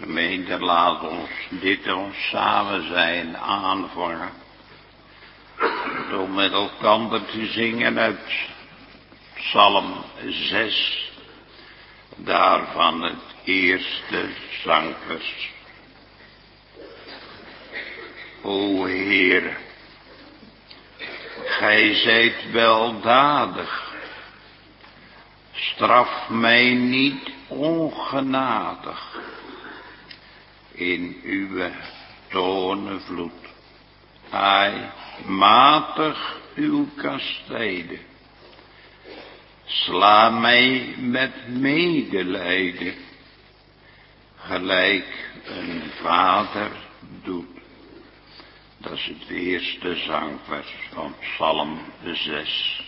Gemeente, laat ons ons samen zijn aanvangen. Door met elkaar te zingen uit Psalm 6. Daarvan het eerste zangvers. O Heer, Gij zijt weldadig. Straf mij niet ongenadig. In uw torenvloed. Ai, matig uw kastijden. Sla mij met medelijden. Gelijk een vader doet. Dat is het eerste zangvers van Psalm 6.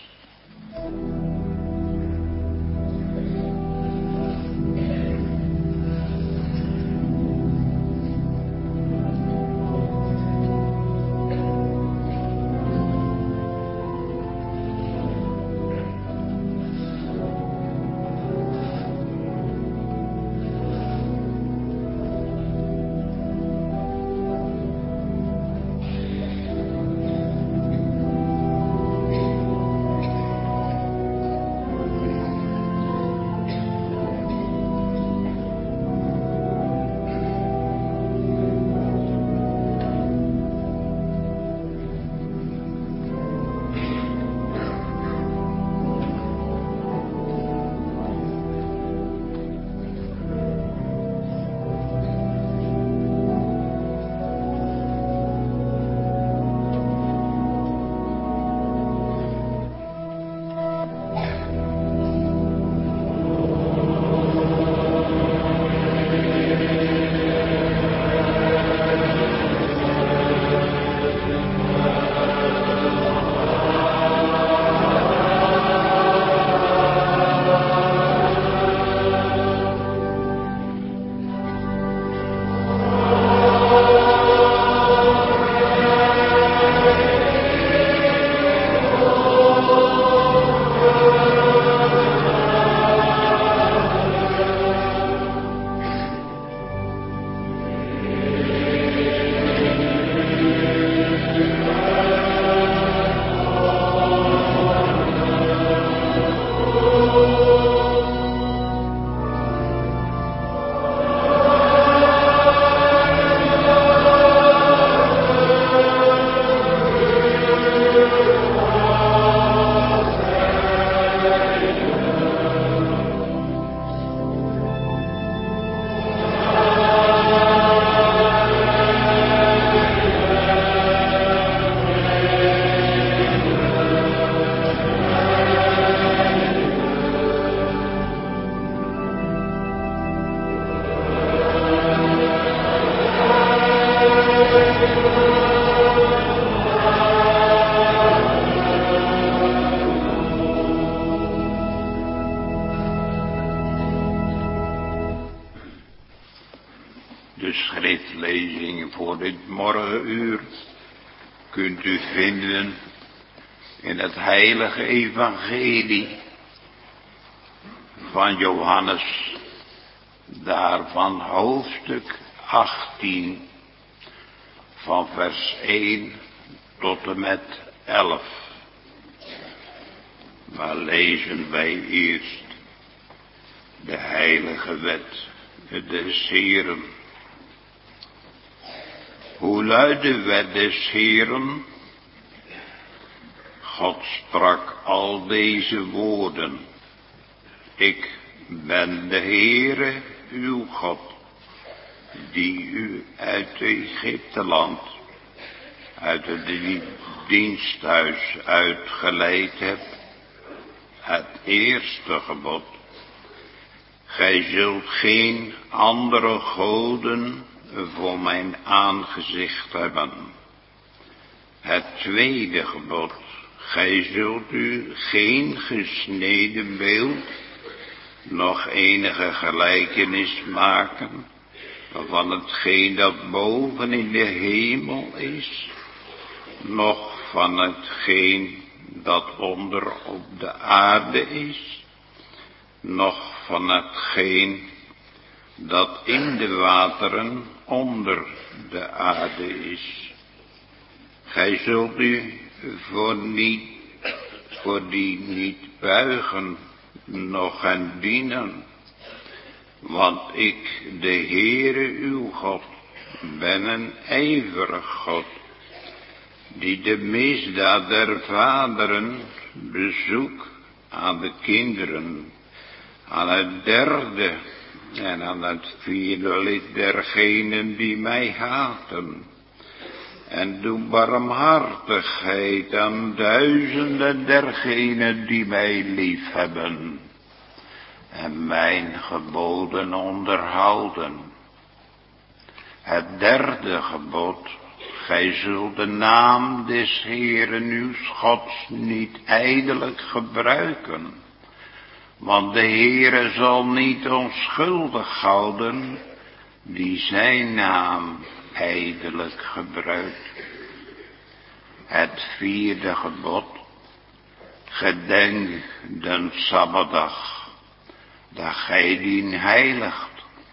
De schriftlezing voor dit morgenuur kunt u vinden in het heilige evangelie van Johannes, daarvan hoofdstuk 18, van vers 1 tot en met 11. Maar lezen wij eerst de heilige wet des Heeren. Hoe luidt de wet des Heeren? God sprak al deze woorden. Ik ben de Heere, uw God, die u uit Egypteland, uit het diensthuis uitgeleid hebt. Het eerste gebod. Gij zult geen andere goden voor mijn aangezicht hebben. Het tweede gebod. Gij zult u geen gesneden beeld, nog enige gelijkenis maken van hetgeen dat boven in de hemel is, noch van hetgeen dat onder op de aarde is, noch van hetgeen dat in de wateren onder de aarde is. Gij zult u voor die niet buigen, noch hen dienen. Want ik, de Heere uw God, ben een ijverig God, die de misdaad der vaderen bezoek aan de kinderen, aan het derde en aan het vierde lid dergenen die mij haten. En doe barmhartigheid aan duizenden dergenen die mij liefhebben en mijn geboden onderhouden. Het derde gebod: gij zult de naam des Heeren uw Gods niet ijdelijk gebruiken, want de Heere zal niet onschuldig houden die zijn naam ijdelijk gebruikt. Het vierde gebod: gedenk den Sabbatdag, dat gij dien heiligt.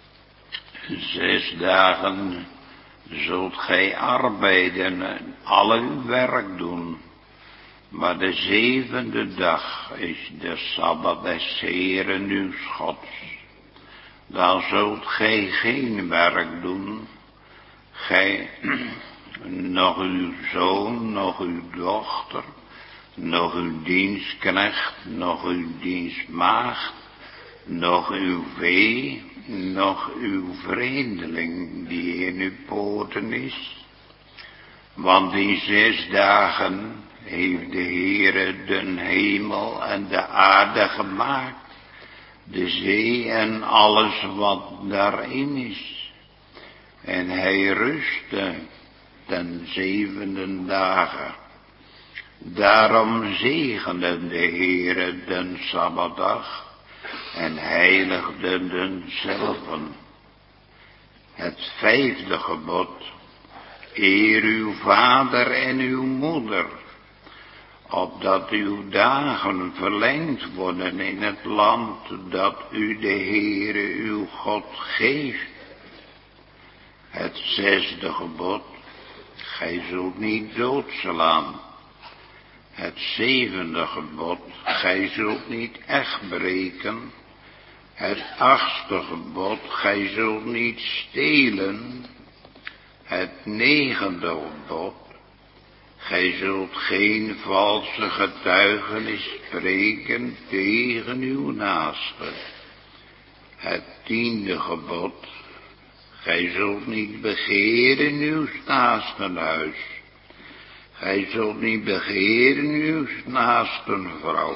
6 dagen zult gij arbeiden en al uw werk doen, maar de 7e dag is de Sabbat des Heeren uw Gods. Dan zult gij geen werk doen, gij, nog uw zoon, nog uw dochter, nog uw dienstknecht, nog uw dienstmaagd, nog uw vee, nog uw vreemdeling die in uw poorten is. Want in 6 dagen heeft de Heere den hemel en de aarde gemaakt, de zee en alles wat daarin is. En hij rustte ten 7e dagen. Daarom zegende de Heere den Sabbatdag en heiligde denzelven. Het 5e gebod: eer uw vader en uw moeder, opdat uw dagen verlengd worden in het land dat u de Heere uw God geeft. Het 6e gebod: gij zult niet doodslaan. Het 7e gebod: gij zult niet echt breken. Het 8e gebod: gij zult niet stelen. Het 9e gebod: gij zult geen valse getuigenis spreken tegen uw naaste. Het 10e gebod: gij zult niet begeren uw naasten huis. Gij zult niet begeren uw naasten vrouw,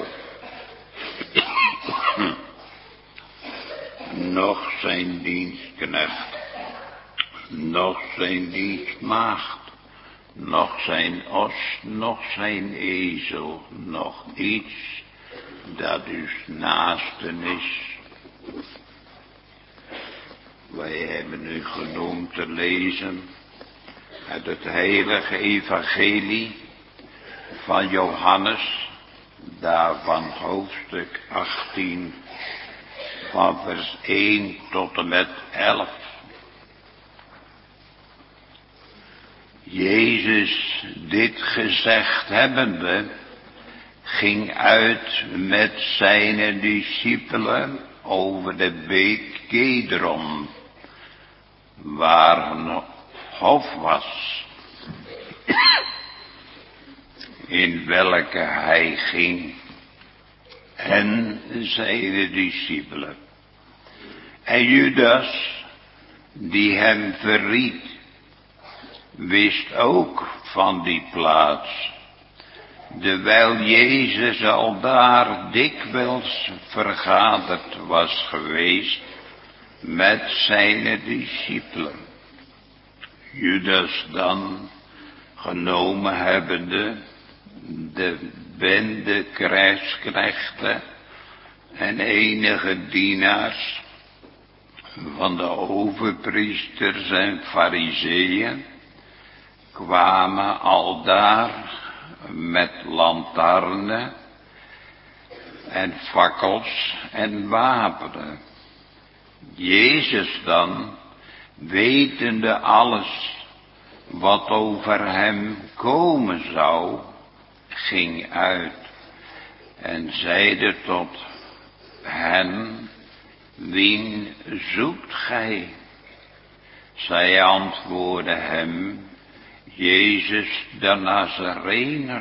noch zijn dienstknecht, noch zijn dienstmaagd, noch zijn os, noch zijn ezel, noch iets dat uw naasten is. Wij hebben u genoemd te lezen uit het heilige evangelie van Johannes, daarvan hoofdstuk 18, van vers 1 tot en met 11. Jezus dit gezegd hebbende, ging uit met zijn discipelen over de beek Kedron, waar een hof was, in welke hij ging, en zijn discipelen. En Judas, die hem verried, wist ook van die plaats, dewijl Jezus al daar dikwijls vergaderd was geweest met zijn discipelen. Judas dan, genomen hebbende de bende krijgsknechten en enige dienaars van de overpriesters en farizeeën, kwamen aldaar met lantaarnen en fakkels en wapenen. Jezus dan, wetende alles wat over hem komen zou, ging uit en zeide tot hen, wien zoekt gij? Zij antwoordden hem, Jezus de Nazarener.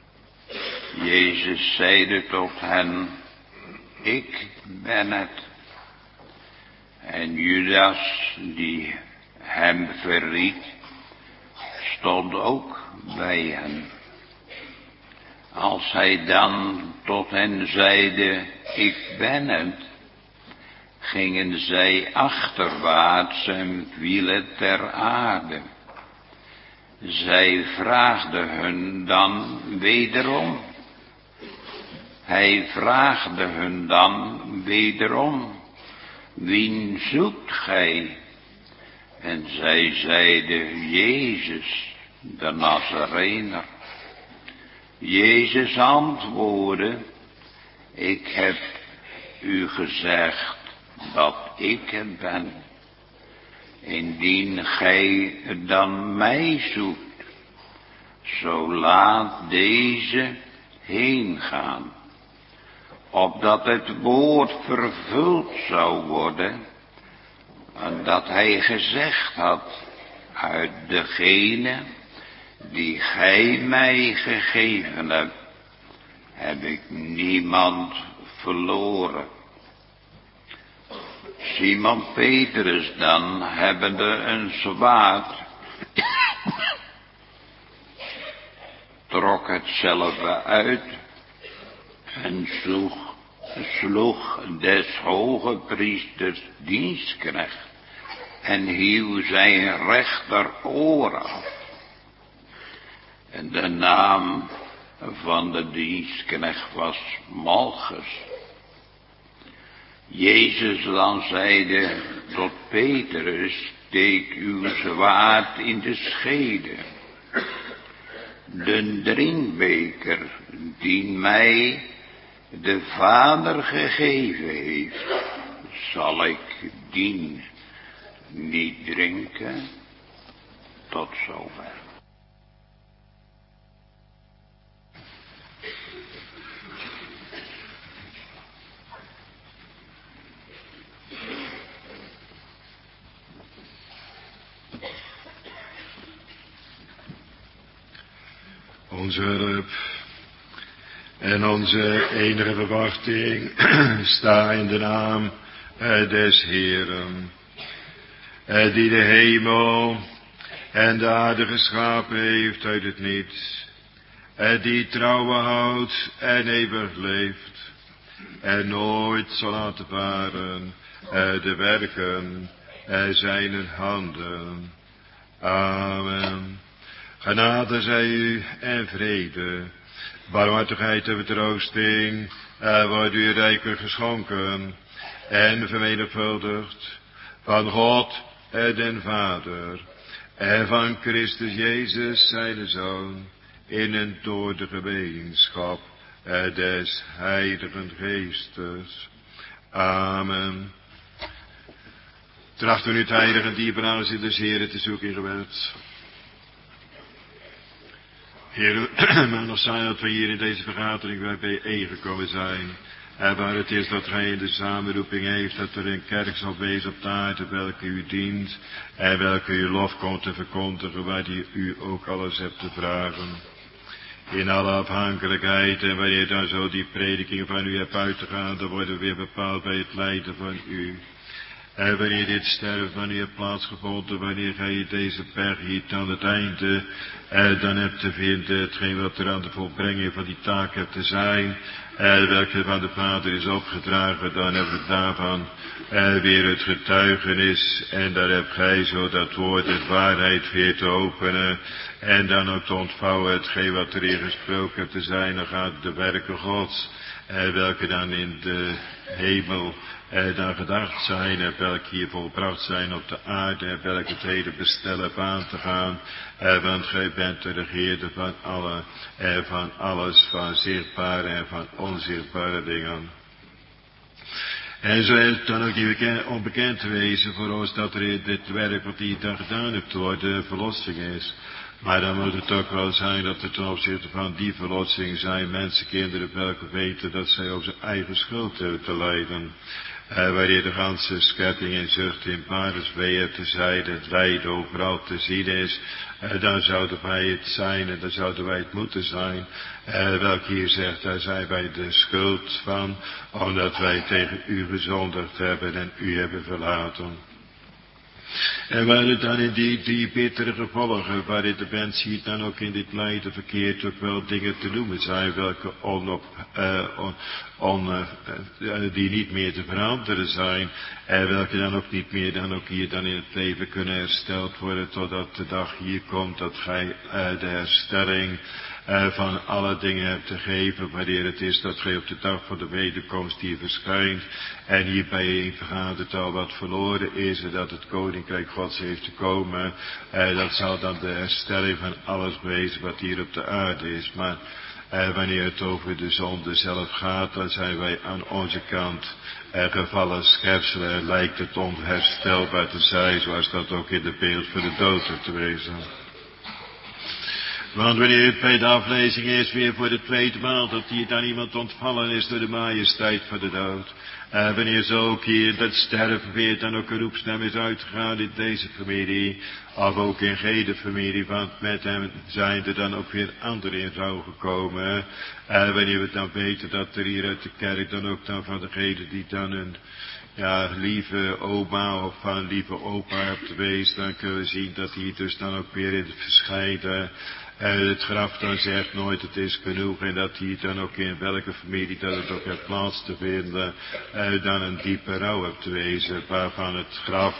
Jezus zeide tot hen, ik ben het. En Judas, die hem verried, stond ook bij hen. Als hij dan tot hen zeide, ik ben het, gingen zij achterwaarts en vielen ter aarde. Zij vraagden hun dan wederom. Hij vraagde hun dan wederom, wien zoekt gij? En zij zeiden, Jezus, de Nazarener. Jezus antwoordde, ik heb u gezegd dat ik het ben. Indien gij dan mij zoekt, zo laat deze heen gaan, opdat het woord vervuld zou worden, en dat hij gezegd had, uit degene die gij mij gegeven hebt, heb ik niemand verloren. Simon Petrus dan, hebbende een zwaard, trok hetzelfde uit en sloeg des hoge priesters dienstknecht en hieuw zijn rechteroor af. En de naam van de dienstknecht was Malchus. Jezus dan zeide tot Petrus, steek uw zwaard in de schede. De drinkbeker die mij de Vader gegeven heeft, zal ik dien niet drinken. Tot zover. Onze hulp en onze enige verwachting sta in de naam des Heeren, die de hemel en de aarde geschapen heeft uit het niets, die trouwen houdt en eeuwig leeft, en nooit zal laten varen de werken zijner handen. Amen. Genade zij u en vrede, barmhartigheid en vertroosting wordt u rijkelijk geschonken en vermenigvuldigd van God den Vader en van Christus Jezus zijn Zoon in en door de gemeenschap des Heiligen Geestes. Amen. Tracht u nu het heilige diepe aanzien des Heren te zoeken in gebed. Heer, maar nog zijn dat we hier in deze vergadering bij bijeen gekomen zijn. En waar het is dat gij in de samenroeping heeft dat er een kerk zal wezen op de aarde welke u dient. En welke uw lof komt te verkondigen, waar die u ook alles hebt te vragen. In alle afhankelijkheid en wanneer dan zo die prediking van u hebt uit te gaan, dan worden we weer bepaald bij het lijden van u. En wanneer dit sterven van u hebt plaatsgevonden, wanneer gij deze berg hier aan het einde dan hebt te vinden, hetgeen wat er aan de volbrenging van die taak hebt te zijn, welke van de Vader is opgedragen, dan hebben we daarvan weer het getuigenis, en daar hebt gij zo dat woord, het waarheid weer te openen, en dan ook te ontvouwen hetgeen wat er hier gesproken hebt te zijn, dan gaat de werken Gods, welke dan in de hemel dan gedacht zijn, en welke hier volbracht zijn op de aarde, en welke het hele bestel hebt aan te gaan, want gij bent de regeerder van alle, van alles, van zichtbare en van onzichtbare dingen. En zo is het dan ook niet onbekend wezen voor ons dat er dit werk wat hij dan gedaan hebt door de verlossing is. Maar dan moet het ook wel zijn dat er ten opzichte van die verlossing zijn mensen, kinderen, welke weten dat zij op zijn eigen schuld hebben te lijden. Wanneer de ganse schepping in zucht in paardensweeën te zijde, het lijden overal te zien is, dan zouden wij het zijn en dan zouden wij het moeten zijn. Welke hier zegt, daar zijn wij de schuld van, omdat wij tegen u gezondigd hebben en u hebben verlaten. En waar het dan in die bittere gevolgen, waarin de mens hier dan ook in dit lijden verkeerd ook wel dingen te noemen zijn, welke die niet meer te veranderen zijn, en welke dan ook niet meer dan ook hier dan in het leven kunnen hersteld worden, totdat de dag hier komt dat gij de herstelling van alle dingen hebt te geven, wanneer het is dat gij op de dag van de wederkomst hier verschijnt en hierbij vergadert al wat verloren is en dat het koninkrijk Gods heeft te komen. Dat zal dan de herstelling van alles wezen wat hier op de aarde is. Maar wanneer het over de zonde zelf gaat, dan zijn wij aan onze kant gevallen schepselen en lijkt het onherstelbaar te zijn, zoals dat ook in de beeld van de dood is te wezen. Want wanneer het bij de aflezing is weer voor de tweede maal dat hier dan iemand ontvallen is door de majesteit van de dood. Wanneer zo ook hier dat sterven weer dan ook een roepstem is uitgegaan in deze familie. Of ook in gede familie, want met hem zijn er dan ook weer anderen in rouw gekomen. Wanneer we dan weten dat er hier uit de kerk dan ook dan van degene die dan een lieve oma of van lieve opa hebt geweest, dan kunnen we zien dat hier dus dan ook weer in het verscheiden het graf dan zegt nooit het is genoeg en dat hier dan ook in welke familie dat het ook heeft plaats te vinden, dan een diepe rouw hebt te wezen, waarvan het graf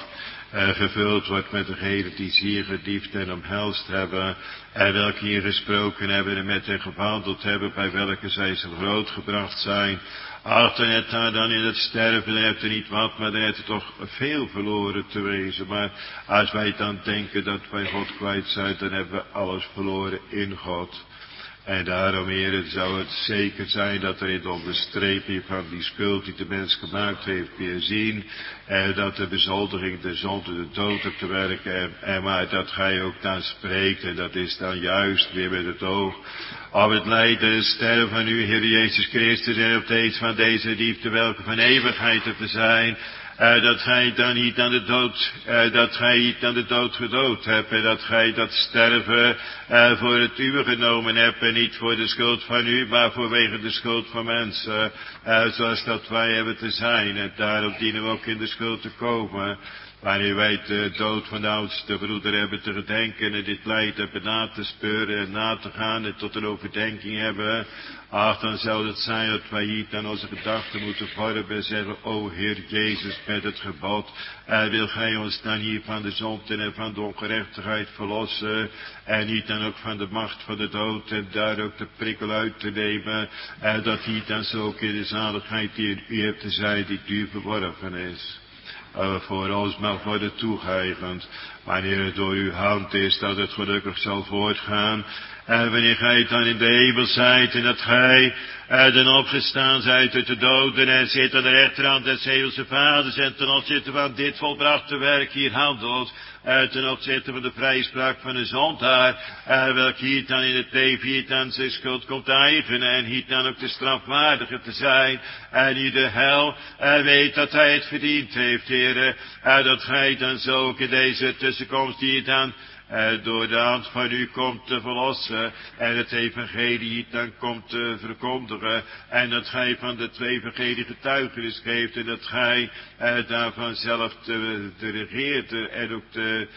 gevuld wordt met degenen die zeer geliefd en omhelst hebben, en welke hier gesproken hebben en met hen gewandeld hebben, bij welke zij zo grootgebracht zijn. Ach, dan hebt daar dan in het sterven, dan hebt er niet wat, maar dan heeft er toch veel verloren te wezen. Maar als wij dan denken dat wij God kwijt zijn, dan hebben we alles verloren in God. En daarom, heren, zou het zeker zijn dat er in de onderstreping van die schuld die de mens gemaakt heeft weer zien, dat de bezoldiging, de zonde, de dood op te werken, maar dat gij ook dan spreekt, en dat is dan juist weer met het oog op het lijden en sterven van uw Heer Jezus Christus en op deze van deze liefde, welke van eeuwigheid te zijn. Dat gij dan niet aan de dood, dat gij niet aan de dood gedood hebt, en dat gij dat sterven voor het uwe genomen hebt, en niet voor de schuld van u, maar vanwege de schuld van mensen, zoals dat wij hebben te zijn, en daarom dienen we ook in de schuld te komen. Wanneer wij de dood van de oudste broeder hebben te gedenken en dit lijden hebben na te speuren en na te gaan en tot een overdenking hebben, ach, dan zou het zijn dat wij hier dan onze gedachten moeten vormen en zeggen, o Heer Jezus, met het gebod, wil gij ons dan hier van de zonde en van de ongerechtigheid verlossen, en niet dan ook van de macht van de dood, en daar ook de prikkel uit te nemen, dat hier dan zo ook in de zaligheid die in u hebt te zijn, die u verworven is. Voor ons mag worden toegeëigend, wanneer het door uw hand is, dat het gelukkig zal voortgaan. En wanneer gij dan in de hemel zijt, en dat gij dan opgestaan zijt uit de doden, en zit aan de rechterhand des hemelse vaders, en ten opzichte van dit volbrachte werk hier handelt, ten opzichte van de vrijspraak van een zondaar, welke hier dan in het leven hier dan zijn schuld komt eigenen, en hier dan ook de strafwaardige te zijn, en hier de hel, weet dat hij het verdiend heeft, heren, dat gij dan zo ook in deze tussenkomst hier dan door de hand van u komt te verlossen, en het evangelie dan komt te verkondigen, en dat gij van de twee evangelie getuigenis geeft, en dat gij daarvan zelf de regeerder en ook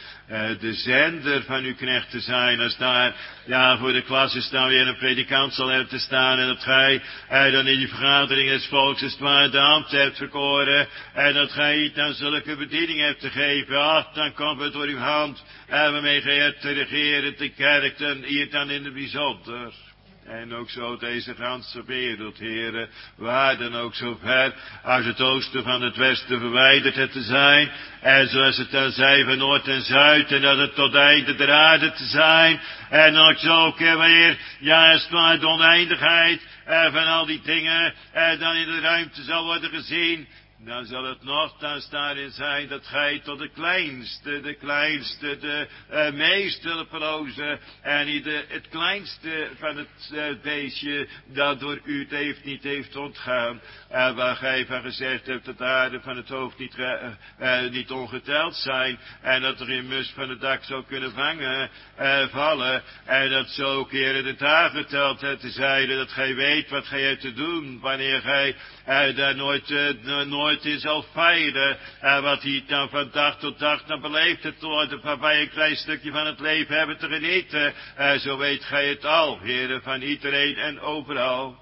de zender van uw knecht te zijn, als daar voor de klasse staan weer een predikant zal hebben te staan, en dat gij dan in die vergadering des volks als het ware de hand hebt verkoren, en dat gij dan zulke bediening hebt te geven, ach, dan komt het door uw hand, waarmee gij hebt te regeren, te kerk, en hier dan in het bijzonder. En ook zo deze ganse wereld, heren, waar dan ook zo ver als het oosten van het westen verwijderd het te zijn, en zoals het dan zei van noord en zuid, en dat het tot einde der aarde te zijn, en ook zo weer, juist maar de oneindigheid van al die dingen dan in de ruimte zal worden gezien. dan zal het nogthans daarin zijn dat gij tot de kleinste, de meest hulpeloze en niet het kleinste van het beestje dat door u het niet heeft ontgaan. En waar gij van gezegd hebt dat de aarde van het hoofd niet ongeteld zijn en dat er een mus van het dak zou kunnen vallen en dat zo ook Heer de dagen geteld hebt te zeiden dat gij weet wat gij hebt te doen wanneer gij daar nooit in zal feilen. Wat hij dan van dag tot dag dan beleefd het worden, waarbij een klein stukje van het leven hebben te genieten. Zo weet gij het al, Heere, van iedereen en overal.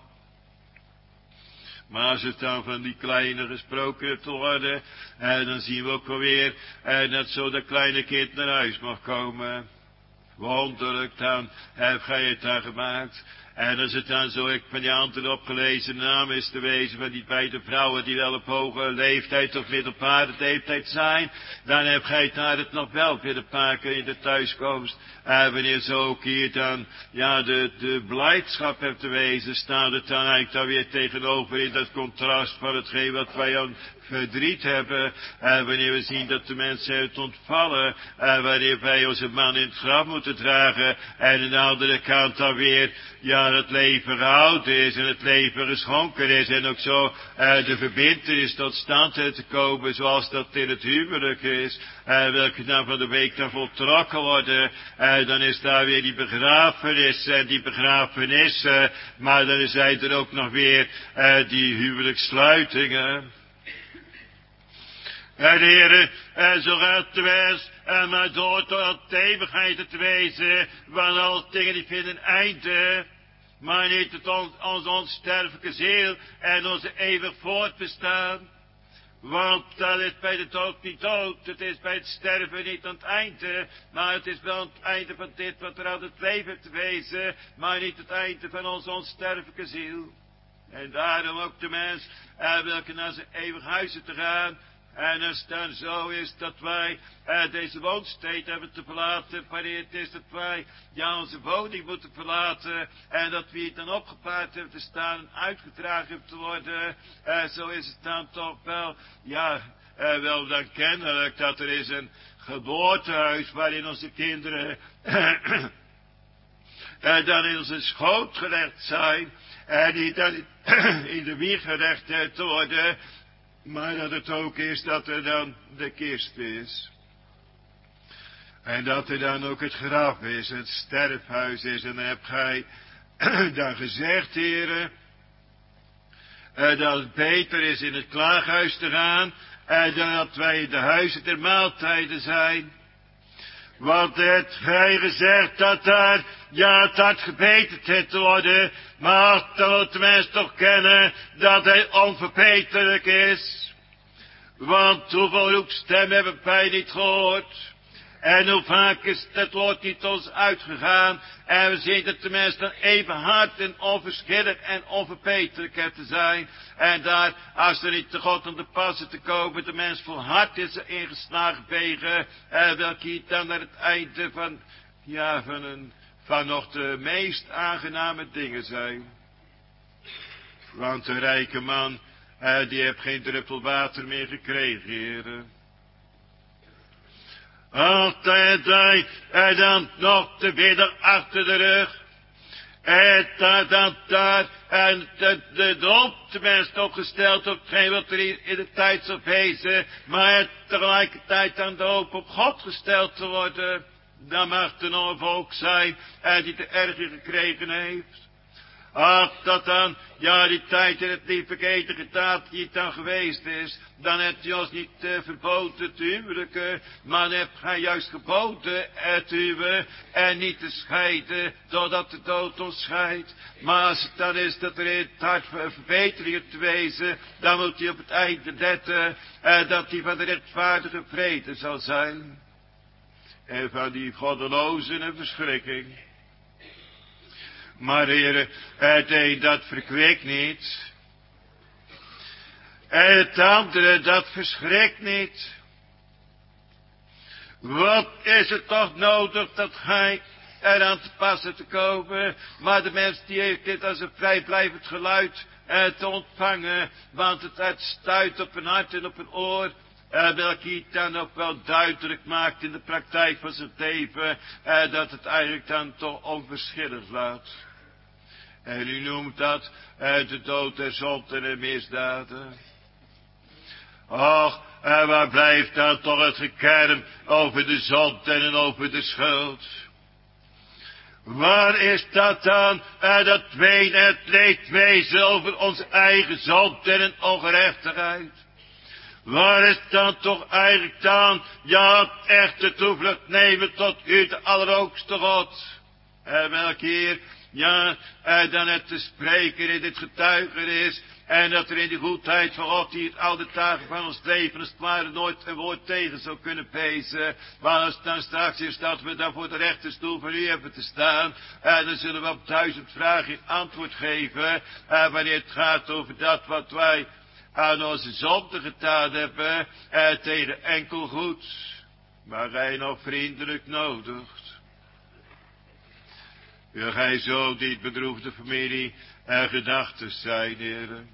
Maar als het dan van die kleine gesproken hebt te worden, dan zien we ook alweer dat zo dat kleine kind naar huis mag komen. Wonderlijk dan, heb gij het dan gemaakt. En als het dan zo ik van die andere opgelezen naam is te wezen van die beide vrouwen die wel op hoge leeftijd of middelbare leeftijd zijn, dan heb gij daar het nog wel weer een paar keer in de thuiskomst. En wanneer zo ook hier dan, ja, de blijdschap hebt te wezen, staat het dan eigenlijk dan weer tegenover in dat contrast van hetgeen wat wij aan verdriet hebben. En wanneer we zien dat de mensen het ontvallen, en wanneer wij onze man in het graf moeten dragen, en aan de andere kant dan weer, ja, het leven gehouden is en het leven geschonken is en ook zo de verbintenis tot stand te komen zoals dat in het huwelijk is, welke dan van de week dan voltrokken worden, dan is daar weer die begrafenis en die begrafenissen, maar dan zijn er ook nog weer die huwelijkssluitingen. En Heere, zo gaat de mens, maar door tot de eeuwigheid te wezen, want alle dingen die vinden einde, maar niet het onze onsterfelijke ziel en onze eeuwig voortbestaan. Want dat is bij de dood niet dood, het is bij het sterven niet aan het einde, maar het is wel aan het einde van dit wat er aan het leven te wezen, maar niet het einde van onze onsterfelijke ziel. En daarom ook de mens, welke naar zijn eeuwig huizen te gaan. En als het dan zo is dat wij deze woonsteed hebben te verlaten, wanneer het is dat wij onze woning moeten verlaten en dat we hier dan opgepaard hebben te staan en uitgedragen hebben te worden, zo is het dan toch wel, wel dan kennelijk dat er is een geboortehuis waarin onze kinderen dan in onze schoot gelegd zijn en die dan in de wieg gelegd te worden. Maar dat het ook is dat er dan de kist is. En dat er dan ook het graf is, het sterfhuis is. En dan heb gij dan gezegd, heren, dat het beter is in het klaaghuis te gaan, dan dat wij in de huizen der maaltijden zijn. Want het gij gezegd dat daar, het hart gebeterd heeft te worden, maar dan moet de mens toch kennen dat hij onverbeterlijk is. Want hoeveel roepstem hebben wij niet gehoord? En hoe vaak is het woord niet ons uitgegaan? En we zien dat de mens dan even hard en onverschillig en onverbeterlijk heeft te zijn. En daar, als er niet te God om de passen te komen, de mens volhard is er ingeslagen wegen. Welke hier dan naar het einde van nog de meest aangename dingen zijn. Want de rijke man, die heeft geen druppel water meer gekregen, heren. Altijd hij, en dan nog de widder achter de rug. En de doop, de mens toch gesteld op geen wat er in de tijd zal wezen, maar tegelijkertijd aan de hoop op God gesteld te worden. Dan mag er nog een volk zijn, die te erger gekregen heeft. Ach, dat dan, die tijd in het niet vergeten getaat die het dan geweest is, dan hebt hij ons niet verboden te huwelijken, maar dan hebt gij juist geboden te huwen en niet te scheiden, doordat de dood ons scheidt. Maar als het dan is dat er in het hart verbeteringen te wezen, dan moet hij op het einde letten, dat hij van de rechtvaardige vrede zal zijn. En van die goddelozen een verschrikking. Maar heren, het een dat verkwikt niet. En het andere dat verschrikt niet. Wat is het toch nodig dat gij eraan te passen te komen? Maar de mens die heeft dit als een vrijblijvend geluid te ontvangen, want het stuit op een hart en op een oor, welke hij dan ook wel duidelijk maakt in de praktijk van zijn leven, dat het eigenlijk dan toch onverschillig laat. En u noemt dat de dood der zonde en de misdaden. Och, waar blijft dan toch het gekerm over de zonde en over de schuld? Waar is dat dan, dat ween en het leedwezen over onze eigen zonde en ongerechtigheid? Waar is dan toch eigenlijk dan, ja, het echte toevlucht nemen tot u, de Allerhoogste God? Welke Heer, ja, dan het te spreken in dit getuigen is, en dat er in de goedheid van God hier al de dagen van ons leven, als het ware, nooit een woord tegen zou kunnen pezen. Maar als het dan straks is dat we dan voor de rechterstoel van u hebben te staan, dan zullen we op 1000 vragen antwoord geven, wanneer het gaat over dat wat wij aan onze zonde gedaan hebben, tegen enkel goed, maar gij nog vriendelijk nodigt. Wil gij zo niet bedroefde familie gedachten zijn, heren?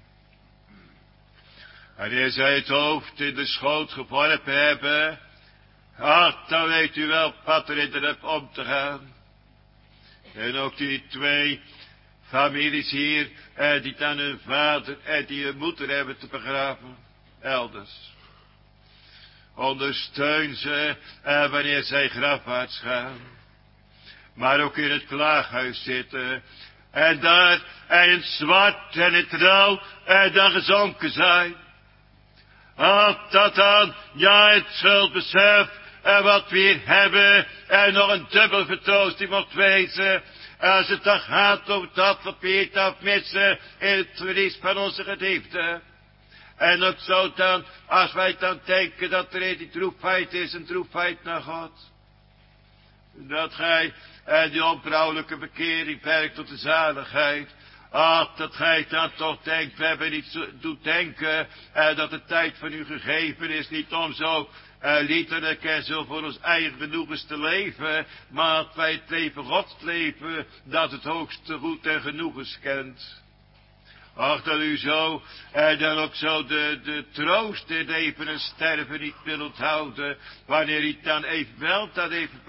Wanneer zij het hoofd in de schoot geworpen hebben, ach, dan weet u wel wat er in de hebt om te gaan. En ook die 2 families hier, die dan hun vader en die hun moeder hebben te begraven, elders. Ondersteun ze, wanneer zij grafwaarts gaan. Maar ook in het klaaghuis zitten, en daar in het zwart en het rouw, dan gezonken zijn. Ach, dat dan, ja, het schuldbesef, wat we hier hebben, en nog een dubbel vertroosting mocht wezen, als het dan gaat over dat wat we hier afmissen, in het verlies van onze geliefden. En ook zo dan, als wij dan denken dat er die droefheid is, een droefheid naar God. Dat gij die onbrouwelijke bekering werkt tot de zaligheid. Ach, dat gij dan toch denkt, we hebben niet doet denken, dat de tijd van u gegeven is, niet om zo liederlijk en zo voor ons eigen genoegens te leven, maar dat wij het leven Gods leven, dat het hoogste goed en genoegens kent. Ach, dat u zo, dan ook zo de troost in leven en sterven niet wil onthouden, wanneer u dan evenwel dat even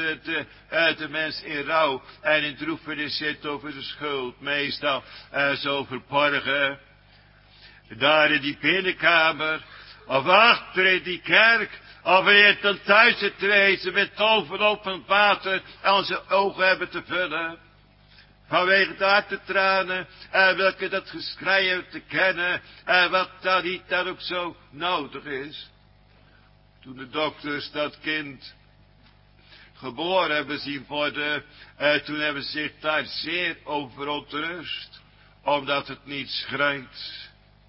de mens in rouw en in droefenis zit over de schuld, meestal zo verborgen, daar in die binnenkamer, of achter in die kerk, of wanneer het dan thuis zit te wezen met toverlopend water en onze ogen hebben te vullen. Vanwege de hartentranen, welke dat geschrei hebben te kennen, wat dan niet dan ook zo nodig is. Toen de dokters dat kind geboren hebben zien worden, toen hebben ze zich daar zeer over verontrust, omdat het niet schrijnt.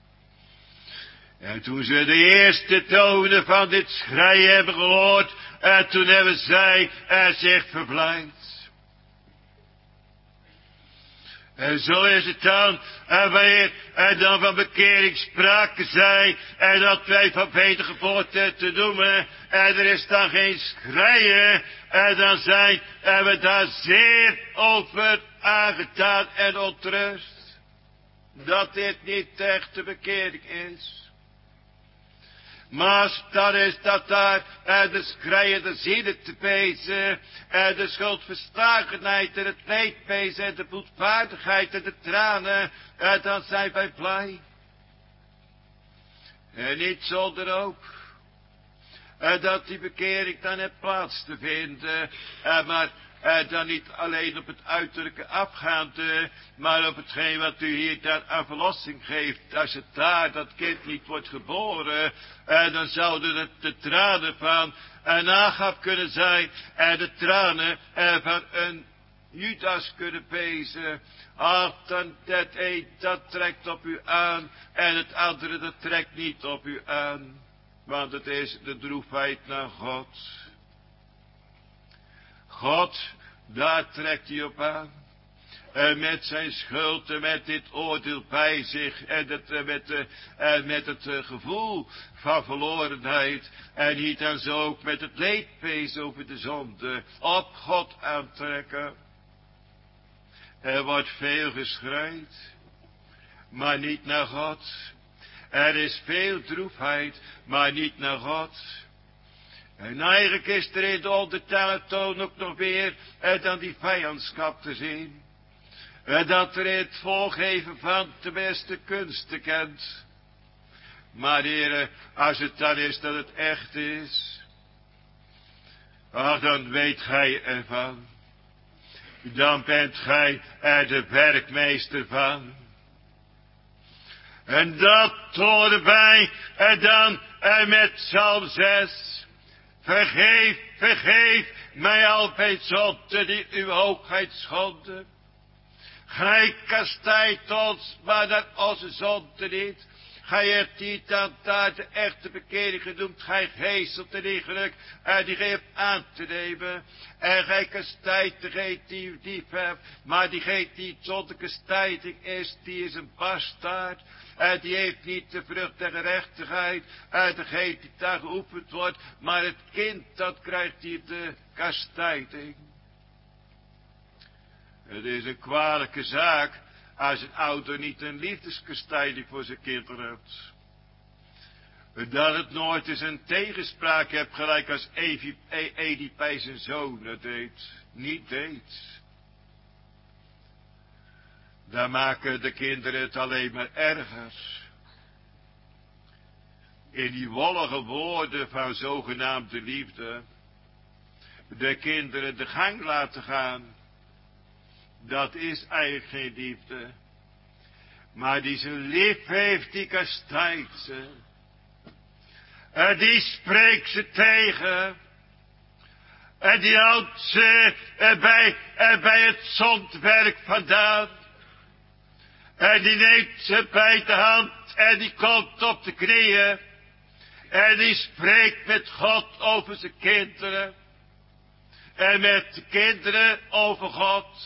En toen ze de eerste tonen van dit schreien hebben gehoord, toen hebben zij zich verblijd. En zo is het dan, wanneer er dan van bekering sprake zij, en dat wij van wedergeboorte te noemen, en er is dan geen schreien, en dan zijn we daar zeer over aangedaan en ontrust, dat dit niet echt de bekering is. Maar dan is dat daar de schreien, de zinnen te pezen, de schuldverslagenheid en het leedpezen en de boetvaardigheid en de tranen, dan zijn wij blij. En niet zonder hoop, dat die bekering dan heeft plaats te vinden, maar dan niet alleen op het uiterlijke afgaande, maar op hetgeen wat u hier dan aan verlossing geeft. Als het daar dat kind niet wordt geboren, dan zouden het de tranen van een Agab kunnen zijn, en de tranen van een Judas kunnen pezen. Ach, dan dat een, dat trekt op u aan, en het andere, dat trekt niet op u aan, want het is de droefheid naar God. God, daar trekt hij op aan. En met zijn schuld en met dit oordeel bij zich. En met het gevoel van verlorenheid. En niet dan zo ook met het leedpees over de zonde. Op God aantrekken. Er wordt veel geschreid. maar niet naar God. Er is veel droefheid, maar niet naar God. En eigenlijk is er in de ondertellentoon ook nog meer dan die vijandschap te zien. Dat er in het voorgeven van de beste kunsten kent. Maar heren, als het dan is dat het echt is, ach, dan weet gij ervan. Dan bent gij er de werkmeester van. En dat horen wij en dan met Psalm 6. Vergeef mij al mijn zonden die uw hoogheid schonden. Gij kastijdt ons, maar naar onze zonden niet. Gij hebt niet aan daar de echte bekering genoemd. Gij geestelt en iegelijk die gij hebt aan te nemen. En gij kastijdt degene die u lief hebt. Maar diegene die zonder kastijding is, die is een bastaard. En die heeft niet de vrucht der gerechtigheid. En degene die daar geoefend wordt. Maar het kind dat krijgt hier de kastijding. Het is een kwalijke zaak als een ouder niet een liefdeskastijding voor zijn kinderen hebt. Dat het nooit eens een tegenspraak hebt, gelijk als Edip bij zijn zonen niet deed. Dan maken de kinderen het alleen maar erger. In die wollige woorden van zogenaamde liefde, de kinderen de gang laten gaan. Dat is eigenlijk geen liefde. Maar die ze lief heeft, die kastijdt ze. En die spreekt ze tegen. En die houdt ze bij het zondwerk vandaan. En die neemt ze bij de hand en die komt op de knieën. En die spreekt met God over zijn kinderen. En met de kinderen over God.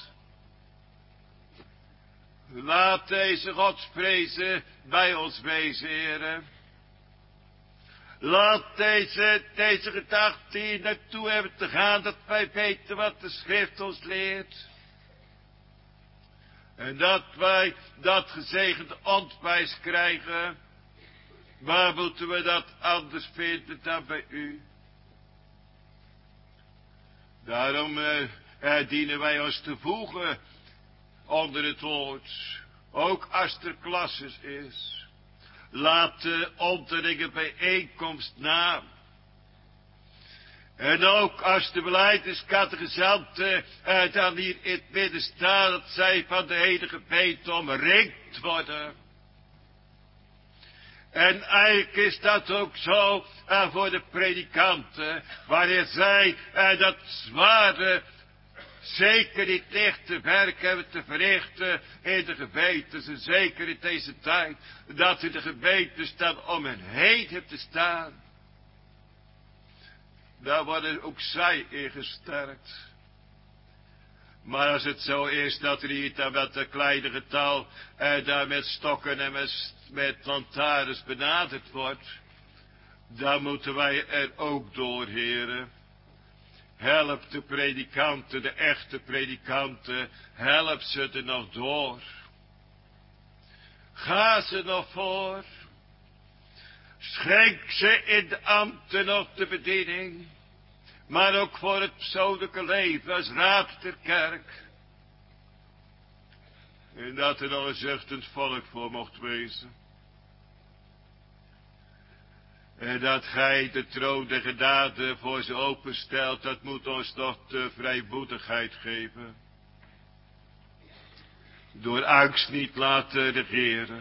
Laat deze godsvrezen bij ons wezen, heren. Laat deze gedachte hier naartoe hebben te gaan, dat wij weten wat de schrift ons leert. En dat wij dat gezegende ontwijs krijgen. Waar moeten we dat anders vinden dan bij u? Daarom dienen wij ons te voegen onder het woord, ook als er klasses is. Laat de onderlinge bijeenkomst na. En ook als de belijdeniscatechisanten dan hier in het midden staan, dat zij van de hele gemeente omringd worden. En eigenlijk is dat ook zo voor de predikanten, wanneer zij dat zware, zeker niet lichte werk hebben te verrichten in de gemeentes. En zeker in deze tijd, dat in de gemeentes dan om hen heen hebben te staan. Daar worden ook zij in gesterkt. Maar als het zo is dat er hier dan met een kleine getal daar met stokken en met lantaarns benaderd wordt, dan moeten wij er ook door, heren. Help de predikanten, de echte predikanten, help ze er nog door. Ga ze nog voor. Schenk ze in de ambten nog de bediening. Maar ook voor het persoonlijke leven als raad der kerk. En dat er nog een zuchtend volk voor mocht wezen. En dat gij de troon der genade voor ze openstelt, dat moet ons toch de vrijmoedigheid geven. Door angst niet laten regeren.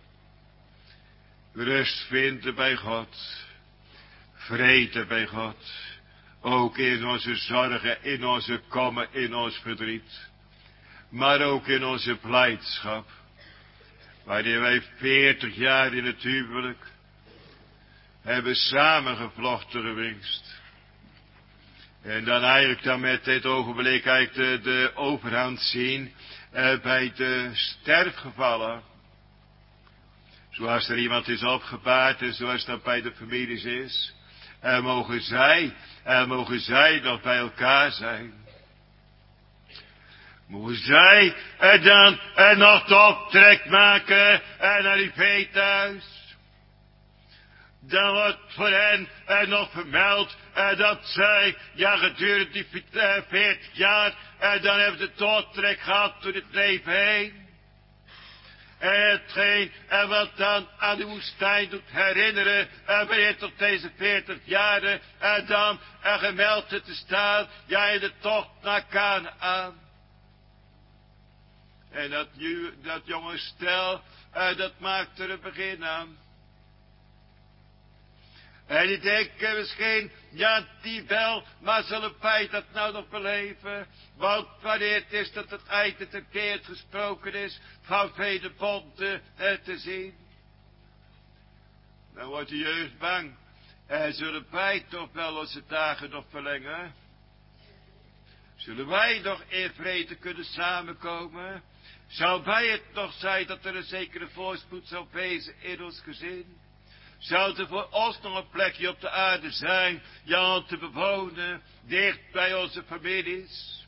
Rust vinden bij God. Vrede bij God. Ook in onze zorgen, in onze kommer, in ons verdriet. Maar ook in onze blijdschap. Wanneer wij 40 jaar in het huwelijk hebben samengevlochten gewingst. En dan eigenlijk dan met dit ogenblik eigenlijk de overhand zien bij de sterfgevallen. Zoals er iemand is opgebaard en zoals dat bij de families is. En mogen zij nog bij elkaar zijn. Hoe zij dan nog de optrek maken naar die vee thuis. Dan wordt voor hen nog vermeld dat zij, ja gedurende die 40 jaar, dan hebben de doortrek gehad door het leven heen. En hetgeen wat dan aan de woestijn doet herinneren, wanneer tot deze 40 jaren, dan gemeld te staan, ja in de tocht naar Kanaan. En dat jonge stel, dat maakt er een begin aan. En die denken misschien, ja die wel, maar zullen wij dat nou nog beleven? Want wanneer het is dat het eind ten keer gesproken is, van vele bonden te zien. Dan wordt de jeugd bang. En zullen wij toch wel onze dagen nog verlengen? Zullen wij nog in vrede kunnen samenkomen? Zou wij het nog zijn dat er een zekere voorspoed zou wezen in ons gezin? Zou er voor ons nog een plekje op de aarde zijn, ja, om te bewonen, dicht bij onze families?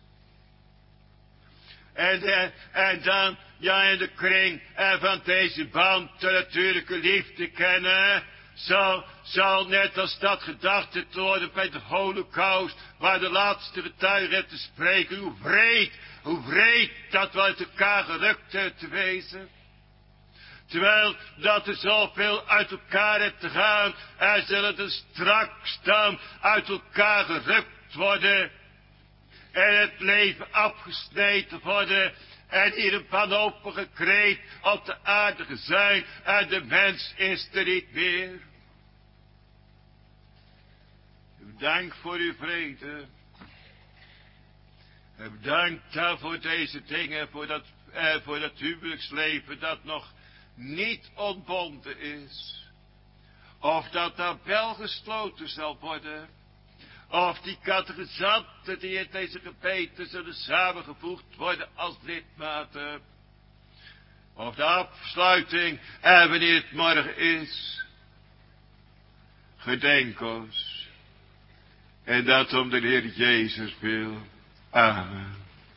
En dan, ja, in de kring van deze band de natuurlijke liefde kennen, zal net als dat gedacht te worden bij de Holocaust, waar de laatste getuige te spreken, hoe wreed dat we uit elkaar gerukt te wezen. Terwijl dat er zoveel uit elkaar heeft te gaan, er zullen er straks dan uit elkaar gerukt worden. En het leven afgesneden worden. En hier een wanhopige kreet op de aarde gezijn. En de mens is er niet meer. Dank voor uw vrede. Dank daarvoor deze dingen, voor dat huwelijksleven dat nog niet ontbonden is. Of dat daar wel gesloten zal worden. Of die catechisanten die in deze gemeente zullen samengevoegd worden als lidmaten. Of de afsluiting en wanneer het morgen is. Gedenk ons. En dat om de Heer Jezus wil. Amen.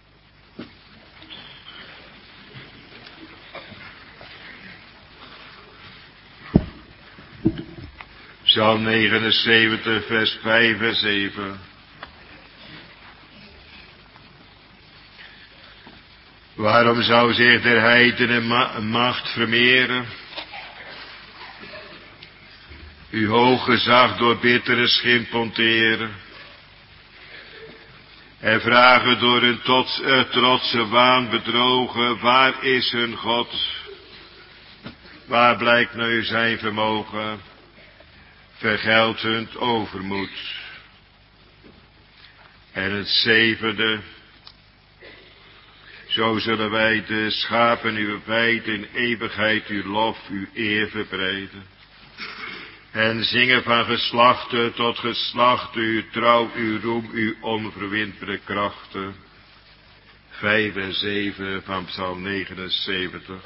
Psalm 79, vers 5 en 7. Waarom zou zich der heidenen macht vermeren? Uw hoog gezag door bittere schimp onteren. En vragen door hun trotse waan bedrogen, waar is hun God? Waar blijkt nu zijn vermogen? Vergeldt hun overmoed. En het zevende. Zo zullen wij de schapen uw weide in eeuwigheid uw lof, uw eer verbreiden. En zingen van geslachte tot geslachte uw trouw, uw roem, uw onverwinbare krachten. 5 en 7 van Psalm 79.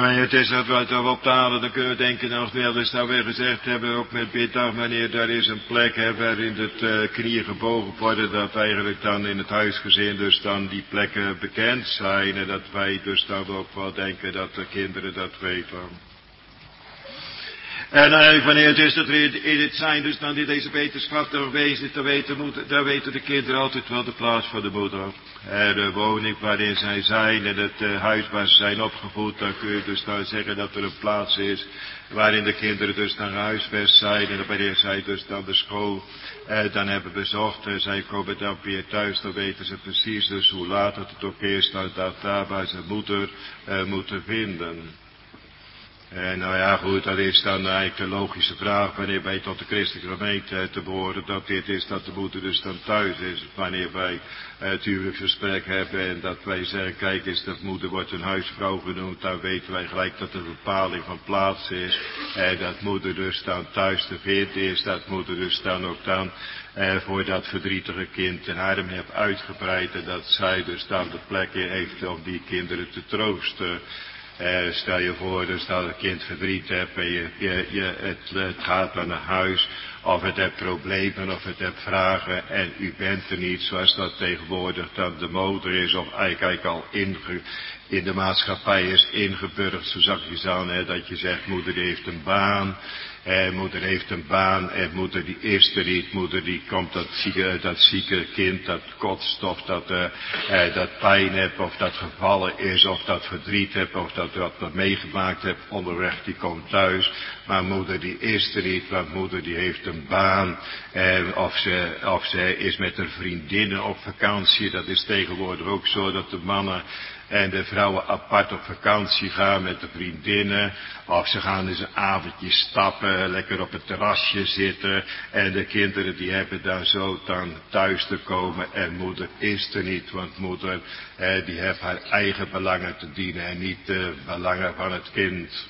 wanneer het is dat we het erop halen, dan kunnen we denken, als we dus nou weer gezegd hebben, ook met biddag, wanneer daar is een plek waarin het knieën gebogen worden, dat eigenlijk dan in het huisgezin dus dan die plekken bekend zijn. En dat wij dus dan ook wel denken dat de kinderen dat weten. En eigenlijk wanneer het is dat we in het zijn, dus dan in deze wetenschap daar wezen, daar weten de kinderen altijd wel de plaats van de moeder. De woning waarin zij zijn en het huis waar ze zijn opgevoed, dan kun je dus dan zeggen dat er een plaats is waarin de kinderen dus dan gehuisvest zijn. En wanneer zij dus dan de school dan hebben bezocht en zij komen dan weer thuis, dan weten ze precies dus hoe laat het ook is, dat daar waar ze moeder moeten vinden. En nou ja, goed, dat is dan eigenlijk de logische vraag wanneer wij tot de christelijke gemeente te behoren, dat dit is dat de moeder dus dan thuis is. Wanneer wij het huwelijksgesprek hebben en dat wij zeggen, kijk eens, dat moeder wordt een huisvrouw genoemd, dan weten wij gelijk dat er een bepaling van plaats is. En dat moeder dus dan thuis te vinden is, dat moeder dus dan ook dan voor dat verdrietige kind een arm heeft uitgebreid en dat zij dus dan de plek heeft om die kinderen te troosten. Stel je voor dus dat een kind verdriet hebt en het gaat dan naar huis, of het hebt problemen, of het hebt vragen en u bent er niet, zoals dat tegenwoordig dan de mode is, of eigenlijk al in de maatschappij is ingeburgerd, zo zag je aan, dat je zegt, moeder die heeft een baan. Moeder heeft een baan en moeder die is er niet. Moeder die komt dat zieke kind, dat kotst of dat pijn heeft of dat gevallen is of dat verdriet heeft of dat wat meegemaakt heeft onderweg, die komt thuis. Maar moeder die is er niet, want moeder die heeft een baan. Of ze is met haar vriendinnen op vakantie. Dat is tegenwoordig ook zo dat de mannen en de vrouwen apart op vakantie gaan met de vriendinnen. Of ze gaan eens een avondje stappen, lekker op het terrasje zitten. En de kinderen die hebben dan zo dan thuis te komen. En moeder is er niet, want moeder die heeft haar eigen belangen te dienen en niet de belangen van het kind.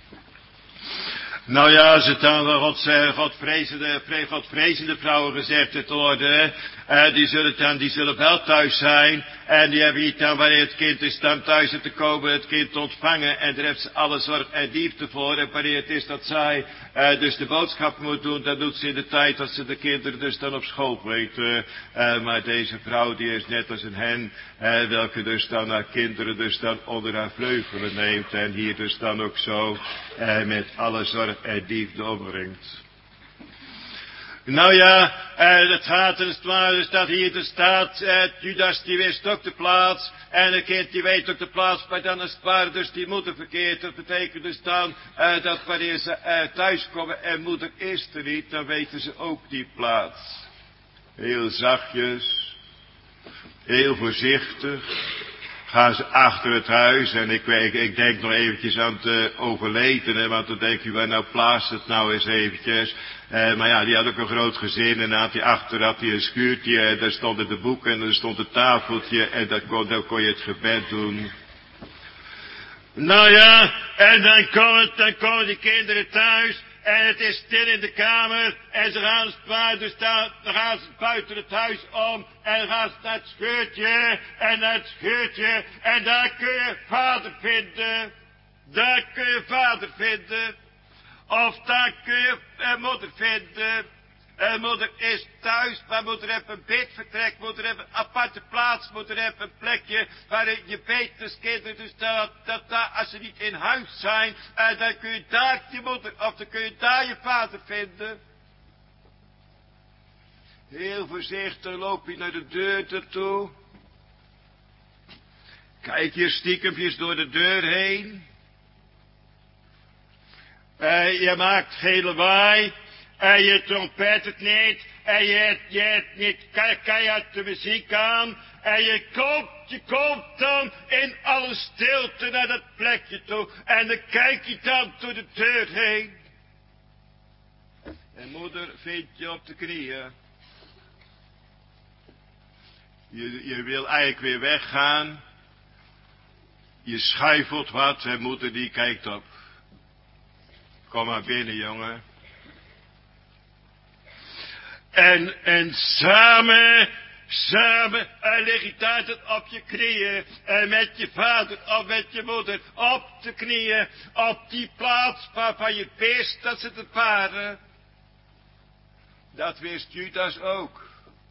Nou ja, als het dan Godvrezende vrouwen gezegd te worden, die zullen wel thuis zijn. En die hebben hier dan, wanneer het kind is dan thuis te komen, het kind ontvangen. En daar heeft ze alle zorg en liefde voor. En wanneer het is dat zij dus de boodschap moet doen, dat doet ze in de tijd dat ze de kinderen dus dan op school brengt. Maar deze vrouw die is net als een hen, welke dus dan haar kinderen dus dan onder haar vleugelen neemt. En hier dus dan ook zo met alle zorg en liefde opbrengt. Nou ja, het gaat dus dat hier de staat, Judas die wist ook de plaats, en een kind die weet ook de plaats, maar dan is het waar dus die moeder verkeerd. Dat betekent dus dan, dat wanneer ze thuiskomen en moeder is er niet, dan weten ze ook die plaats. Heel zachtjes, heel voorzichtig, gaan ze achter het huis, en ik denk nog eventjes aan het overledene, want dan denk je, waar nou plaatst het nou eens eventjes. Maar ja, die had ook een groot gezin en had hij een schuurtje, daar stonden de boeken en er stond een tafeltje en daar kon je het gebed doen. Nou ja, en dan komen die kinderen thuis en het is stil in de kamer en ze gaan dan gaan ze buiten het huis om en dan gaan ze naar het scheurtje en naar het scheurtje en daar kun je vader vinden. Daar kun je vader vinden. Of daar kun je moeder vinden. Moeder is thuis, maar moeder heeft een bidvertrek, moeder heeft een aparte plaats, moeder heeft een plekje waarin je beet dus kinderen, dus dat als ze niet in huis zijn, dan kun je daar je moeder, of dan kun je daar je vader vinden. Heel voorzichtig loop je naar de deur ertoe. Kijk je stiekempjes door de deur heen. Je maakt geen lawaai. En je trompet het niet. En je hebt niet keihard de muziek aan. En je komt dan in alle stilte naar dat plekje toe. En dan kijk je dan door de deur heen. En moeder vindt je op de knieën. Je wil eigenlijk weer weggaan. Je schuifelt wat en moeder die kijkt op. Kom maar binnen, jongen. En samen Samen lig je thuis op je knieën. En met je vader of met je moeder op de knieën. Op die plaats waarvan je wist dat ze het waren. Dat wist Judas ook.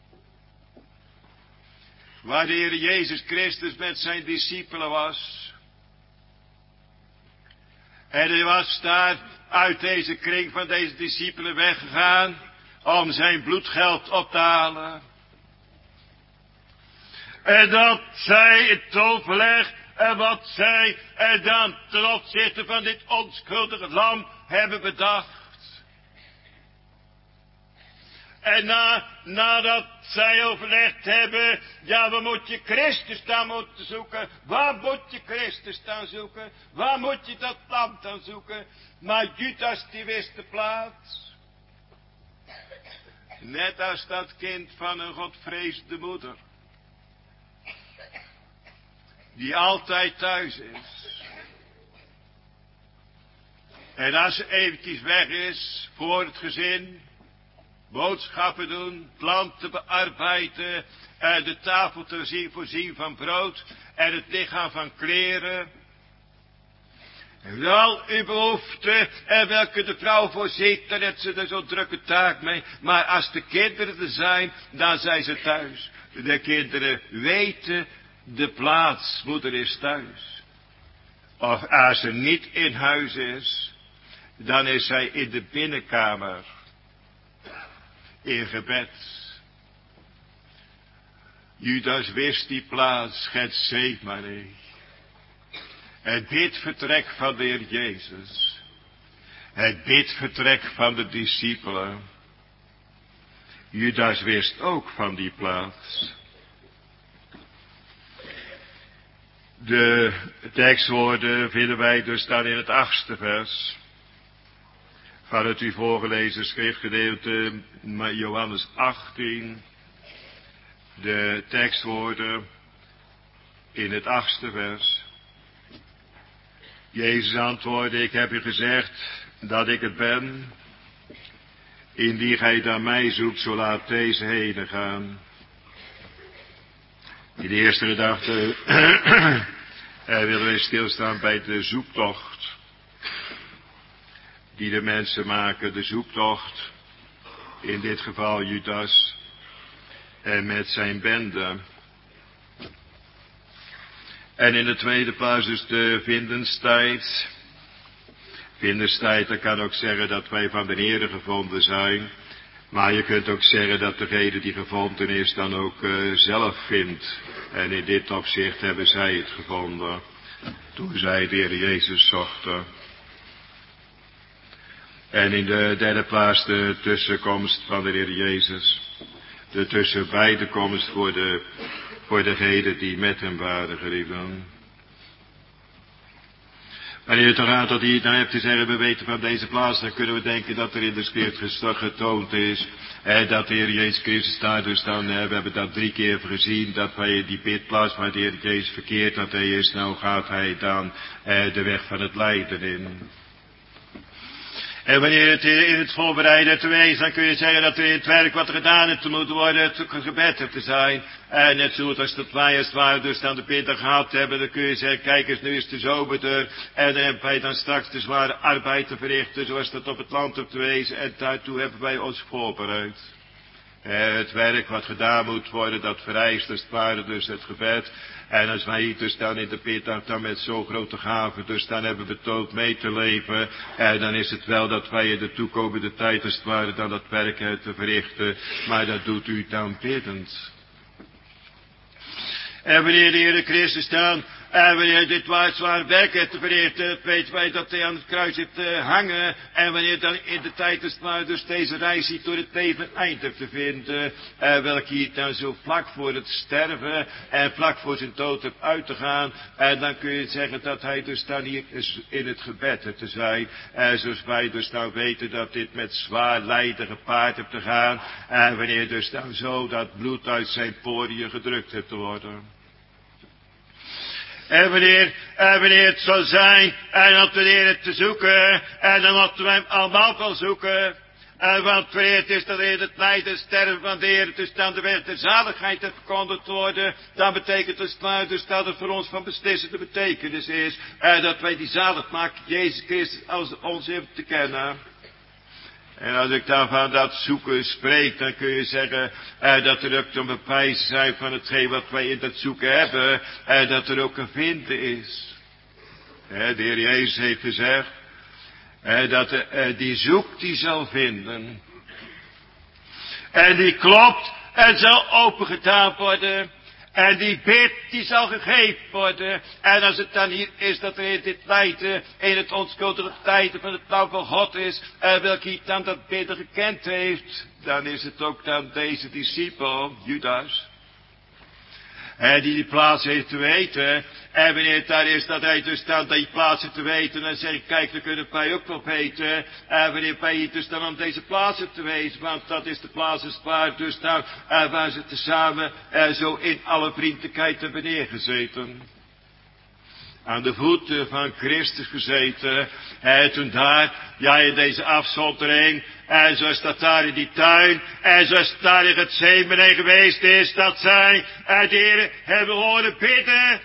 Waar de Heer Jezus Christus met zijn discipelen was. En hij was daar uit deze kring van deze discipelen weggegaan om zijn bloedgeld op te halen. En dat zij het overleg en wat zij en dan ten opzichte van dit onschuldige lam hebben bedacht. En nadat zij overlegd hebben, ja, waar moet je Christus dan moeten zoeken? Waar moet je Christus dan zoeken? Waar moet je dat lam dan zoeken? Maar Judas die wist de plaats. Net als dat kind van een godvrezende moeder. Die altijd thuis is. En als ze eventjes weg is voor het gezin. Boodschappen doen, het land te bearbeiden, de tafel te voorzien van brood en het lichaam van kleren. En al uw behoeften en welke de vrouw voorziet, dan heeft ze er zo'n drukke taak mee. Maar als de kinderen er zijn, dan zijn ze thuis. De kinderen weten de plaats, moeder is thuis. Of als ze niet in huis is, dan is zij in de binnenkamer. In gebed. Judas wist die plaats, Getsemane. Het bidvertrek van de Heer Jezus. Het bidvertrek van de discipelen. Judas wist ook van die plaats. De tekstwoorden vinden wij dus dan in het 8e vers. Van het u voorgelezen schriftgedeelte Johannes 18. De tekstwoorden in het 8e vers. Jezus antwoordde, ik heb u gezegd dat ik het ben. Indien gij naar mij zoekt, zo laat deze heen gaan. In de eerste gedachte willen wij stilstaan bij de zoektocht. Die de mensen maken, de zoektocht, in dit geval Judas, en met zijn bende. En in de tweede plaats dus de vindenstijd. Vindenstijd, dat kan ook zeggen dat wij van de Heere gevonden zijn. Maar je kunt ook zeggen dat degene die gevonden is dan ook zelf vindt. En in dit opzicht hebben zij het gevonden, toen zij de Heer Jezus zochten. En in de derde plaats de tussenkomst van de Heer Jezus. De tussenbeide komst voor degenen die met hem waren gerieven. Wanneer het dan gaat dat hij het nou hebt te zeggen, we weten van deze plaats, dan kunnen we denken dat er in de schrift getoond is. Dat de Heer Jezus Christus daar dus dan, we hebben dat 3 keer gezien, dat wij die bidplaats waar de Heer Jezus verkeert, dat hij is, nou gaat hij dan de weg van het lijden in. En wanneer het in het voorbereiden te wezen, dan kun je zeggen dat er in het werk wat er gedaan heeft te moeten worden, het gebed heeft te zijn. En net zoals als dat wij als het ware dus dan de pinter gehad hebben, dan kun je zeggen, kijk eens, nu is de zomer er. En dan hebben wij dan straks de zware arbeid te verrichten, zoals dat op het land heeft te wezen. En daartoe hebben wij ons voorbereid. Het werk wat gedaan moet worden, dat vereist als het ware dus het gebed. En als wij hier dus dan in de pit dan met zo'n grote gave, dus dan hebben we dood mee te leven. En dan is het wel dat wij in de toekomende tijd als het ware dan dat werk te verrichten. Maar dat doet u dan biddend. En wanneer de Heer Christus dan, en wanneer dit zwaar werk heeft te verrichten, weten wij dat hij aan het kruis heeft hangen. En wanneer dan in de tijd is maar dus deze reis hier door het leven een eind heeft te vinden. Welke hier dan zo vlak voor het sterven en vlak voor zijn dood heeft uit te gaan. En dan kun je zeggen dat hij dus dan hier in het gebed heeft te zijn. Zoals wij dus nou weten dat dit met zwaar lijden gepaard heeft te gaan. En wanneer dus dan zo dat bloed uit zijn poriën gedrukt heeft te worden. En wanneer het zal zijn, en op de Heer te zoeken, en dan moeten we hem allemaal wel zoeken. Want wanneer het is dat in het lijden en sterven van de Heer, dus dan de weg der zaligheid te verkondigd worden, dan betekent het dus dat het voor ons van beslissende betekenis is, dat wij die zalig maken, Jezus Christus, als ons hebben te kennen. En als ik dan van dat zoeken spreek, dan kun je zeggen dat er ook een bewijs zijn van hetgeen wat wij in dat zoeken hebben, dat er ook een vinden is. De Heer Jezus heeft gezegd, dat die zoekt, die zal vinden. En die klopt en zal opengedaan worden. En die bidt, die zal gegeven worden. En als het dan hier is dat er in dit lijden, in het onschuldige tijden van het lauw van God is, welke dan dat bidden gekend heeft, dan is het ook dan deze discipel, Judas, die plaats heeft te weten. En wanneer het daar is dat hij dus dan die plaats heeft te weten, dan zeg ik, kijk, dan kunnen wij ook wel weten. Wanneer wij hier dus dan om deze plaats hebt te weten, want dat is de plaats waar dus dan, waar ze tezamen zo in alle vriendelijkheid hebben neergezeten. Aan de voeten van Christus gezeten. Toen daar, ja, in deze afzondering. En zoals dat daar in die tuin. En zoals het daar in Getsemane geweest is. Dat zij, de Heer, hebben horen bidden.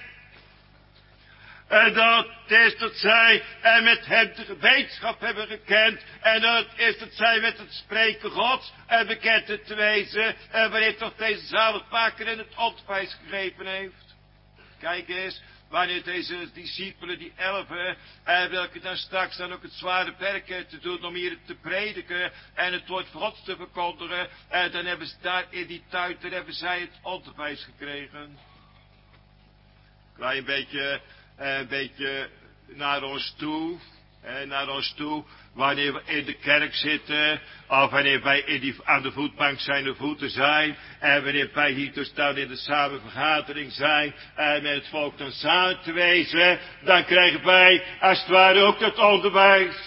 En dat is dat zij met hem de gemeenschap hebben gekend. En dat is dat zij met het spreken Gods bekend te wezen. En wanneer toch deze zaligmaker in het onderwijs gegeven heeft. Kijk eens. Wanneer deze discipelen, die 11, welke dan straks dan ook het zware werk te doen om hier te prediken en het woord Gods te verkondigen, dan hebben ze daar in die tuin, dan hebben zij het onderwijs gekregen. Klein beetje naar ons toe, wanneer we in de kerk zitten, of wanneer wij aan de voetbank zijn, de voeten zijn, en wanneer wij hier dus dan in de samenvergadering zijn, en met het volk dan samen te wezen, dan krijgen wij als het ware ook dat onderwijs.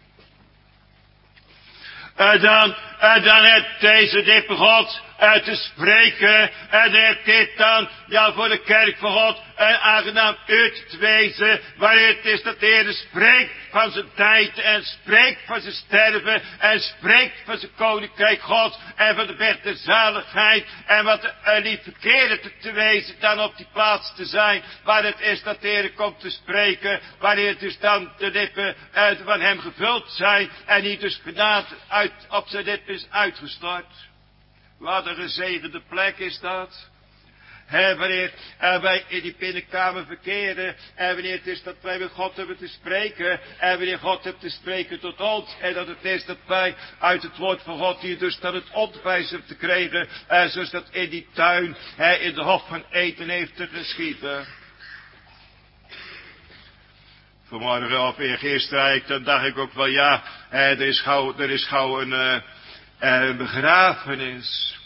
En dan heeft deze dippe God te spreken. En heeft dit dan, ja, voor de kerk van God een aangenaam uur te wezen. Waarin het is dat de Heer spreekt van zijn tijd en spreekt van zijn sterven. En spreekt van zijn koninkrijk God en van de weg der zaligheid. En wat niet verkeerde te wezen dan op die plaats te zijn. Waar het is dat de Heer komt te spreken. Waarin het dus dan de lippen van hem gevuld zijn. En niet dus genade op zijn lippen is uitgestort. Wat een gezegende plek is dat. Wanneer wij in die binnenkamer verkeren. En wanneer het is dat wij met God hebben te spreken. En wanneer God heeft te spreken tot ons. En dat het is dat wij uit het woord van God hier dus dan het onderwijs hebben te krijgen. Zoals dat in die tuin in de hof van eten heeft te geschieden. Vanmorgen of eergisteren, dan dacht ik ook wel, ja, er is gauw een begrafenis.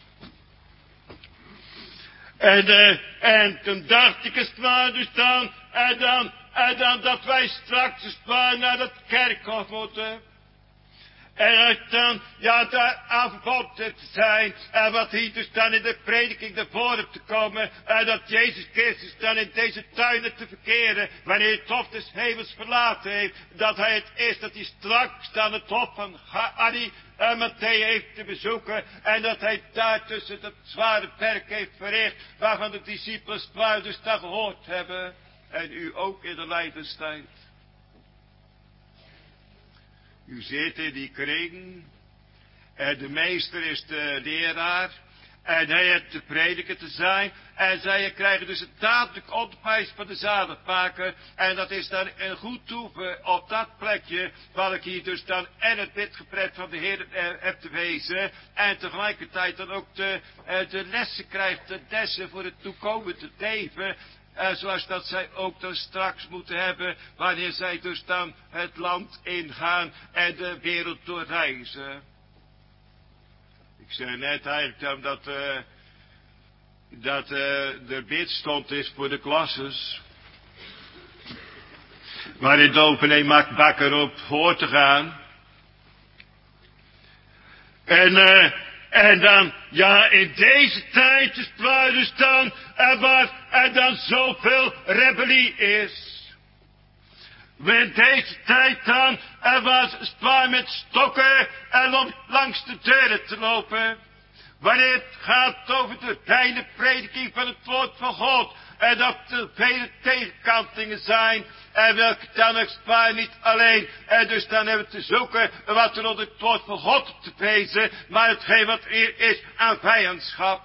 En toen dacht ik het maar dus dan, en dan dat wij straks het maar naar dat kerkhof moeten. En dan, ja, daar aanverbonden te zijn. En wat hier dus dan in de prediking naar voren te komen. En dat Jezus Christus dan in deze tuinen te verkeren. Wanneer het hof des hemels verlaten heeft. Dat hij het is dat hij straks dan het hof van Annie en Matthäus heeft te bezoeken. En dat hij daar tussen dat zware werk heeft verricht. Waarvan de discipelen dus dan gehoord hebben. En u ook in de lijdenstijd. U zit in die kring. En de meester is de leraar. En hij heeft de prediker te zijn. En zij krijgen dus het dadelijk onderwijs van de zaligmaker. En dat is dan een goed toeven op dat plekje. Waar ik hier dus dan en het bidgebed van de Heer heb te wezen. En tegelijkertijd dan ook de lessen krijgt. De lessen voor het toekomende leven. Zoals dat zij ook dan straks moeten hebben. Wanneer zij dus dan het land ingaan. En de wereld doorreizen. Ik zei net eigenlijk dan dat de bidstond is voor de klasses. Waarin dominee maakt bakker op voor te gaan. En dan, ja, in deze tijd is het dus dan, en dan zoveel rebellie is. In deze tijd dan, en was zwaar met stokken en om langs de deuren te lopen. Wanneer het gaat over de reine prediking van het woord van God, en dat er vele tegenkantingen zijn, en welke dan ook zwaar niet alleen, en dus dan hebben we te zoeken wat er onder het woord van God op te pezen, maar hetgeen wat er is aan vijandschap.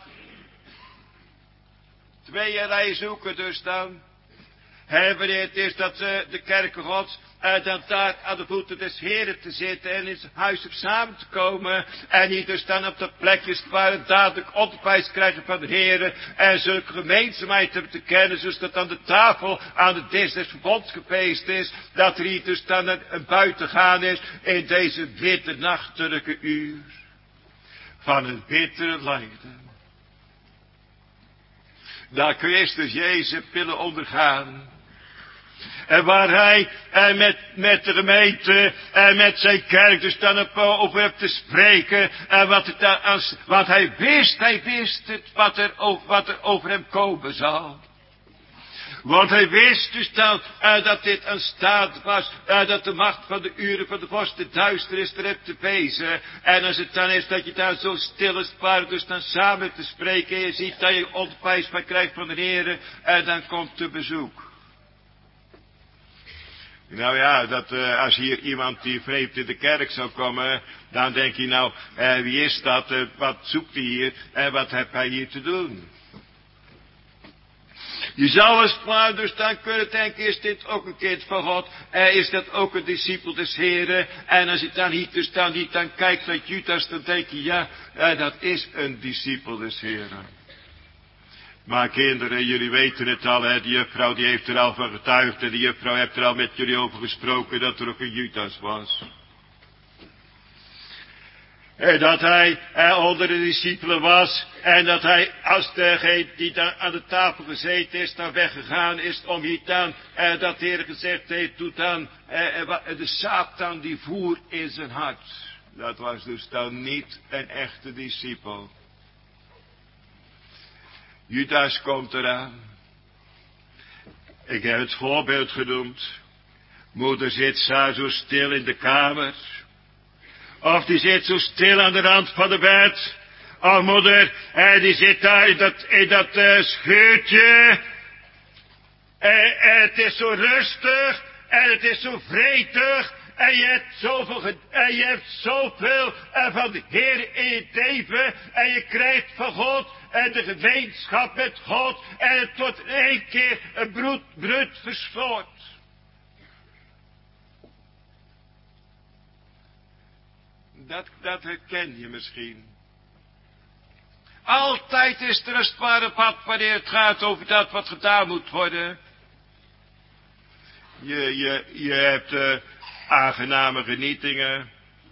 Tweeërlei zoeken dus dan. En wanneer het is dat de kerken Gods dan daar aan de voeten des Heren te zitten en in zijn huis op samen te komen. En niet dus dan op de plekjes waar het dadelijk onderwijs krijgen van de Heren. En zulke gemeenzaamheid hebben te kennen, zoals dat aan de tafel aan de dis des verbonds geweest is. Dat er hier dus dan een buiten gaan is in deze witte nachtelijke uur. Van een bittere lijden. Dat Christus Jezus willen ondergaan. En waar hij met de gemeente en met zijn kerk dus dan over heeft te spreken. En wat het dan, want hij wist het wat er over hem komen zal. Want hij wist dus dan dat dit een staat was, dat de macht van de uren van de vorst de duisternis er heeft te wezen. En als het dan is dat je daar zo stil is, waar dus dan samen te spreken, en je ziet dat je onderwijs van krijgt van de Heer, en dan komt de bezoek. Nou ja, dat als hier iemand die vreemd in de kerk zou komen, dan denk je nou, wie is dat, wat zoekt hij hier, en wat heeft hij hier te doen? Je zou eens maar dus dan kunnen denken, is dit ook een kind van God? Is dat ook een discipel des Heren? En als je dan hier dus dan niet dan kijkt naar Judas, dan denk je, ja, dat is een discipel des Heren. Maar kinderen, jullie weten het al, hè, die juffrouw die heeft er al van getuigd, en die juffrouw heeft er al met jullie over gesproken, dat er ook een Judas was. En dat hij onder de discipelen was. En dat hij als degene die dan aan de tafel gezeten is, dan weggegaan is om hier dan, dat de Heer gezegd heeft, doet dan, de Satan die voer in zijn hart. Dat was dus dan niet een echte discipel. Judas komt eraan. Ik heb het voorbeeld genoemd. Moeder zit daar zo stil in de kamer. Of die zit zo stil aan de rand van de bed. Of moeder, die zit daar in dat scheurtje. En het is zo rustig. En het is zo vredig. En je hebt zoveel van de Heer in je leven. En je krijgt van God en de gemeenschap met God. En het wordt in één keer een bruut verstoord. Dat herken je misschien. Altijd is er een zware pad wanneer het gaat over dat wat gedaan moet worden. Je hebt aangename genietingen.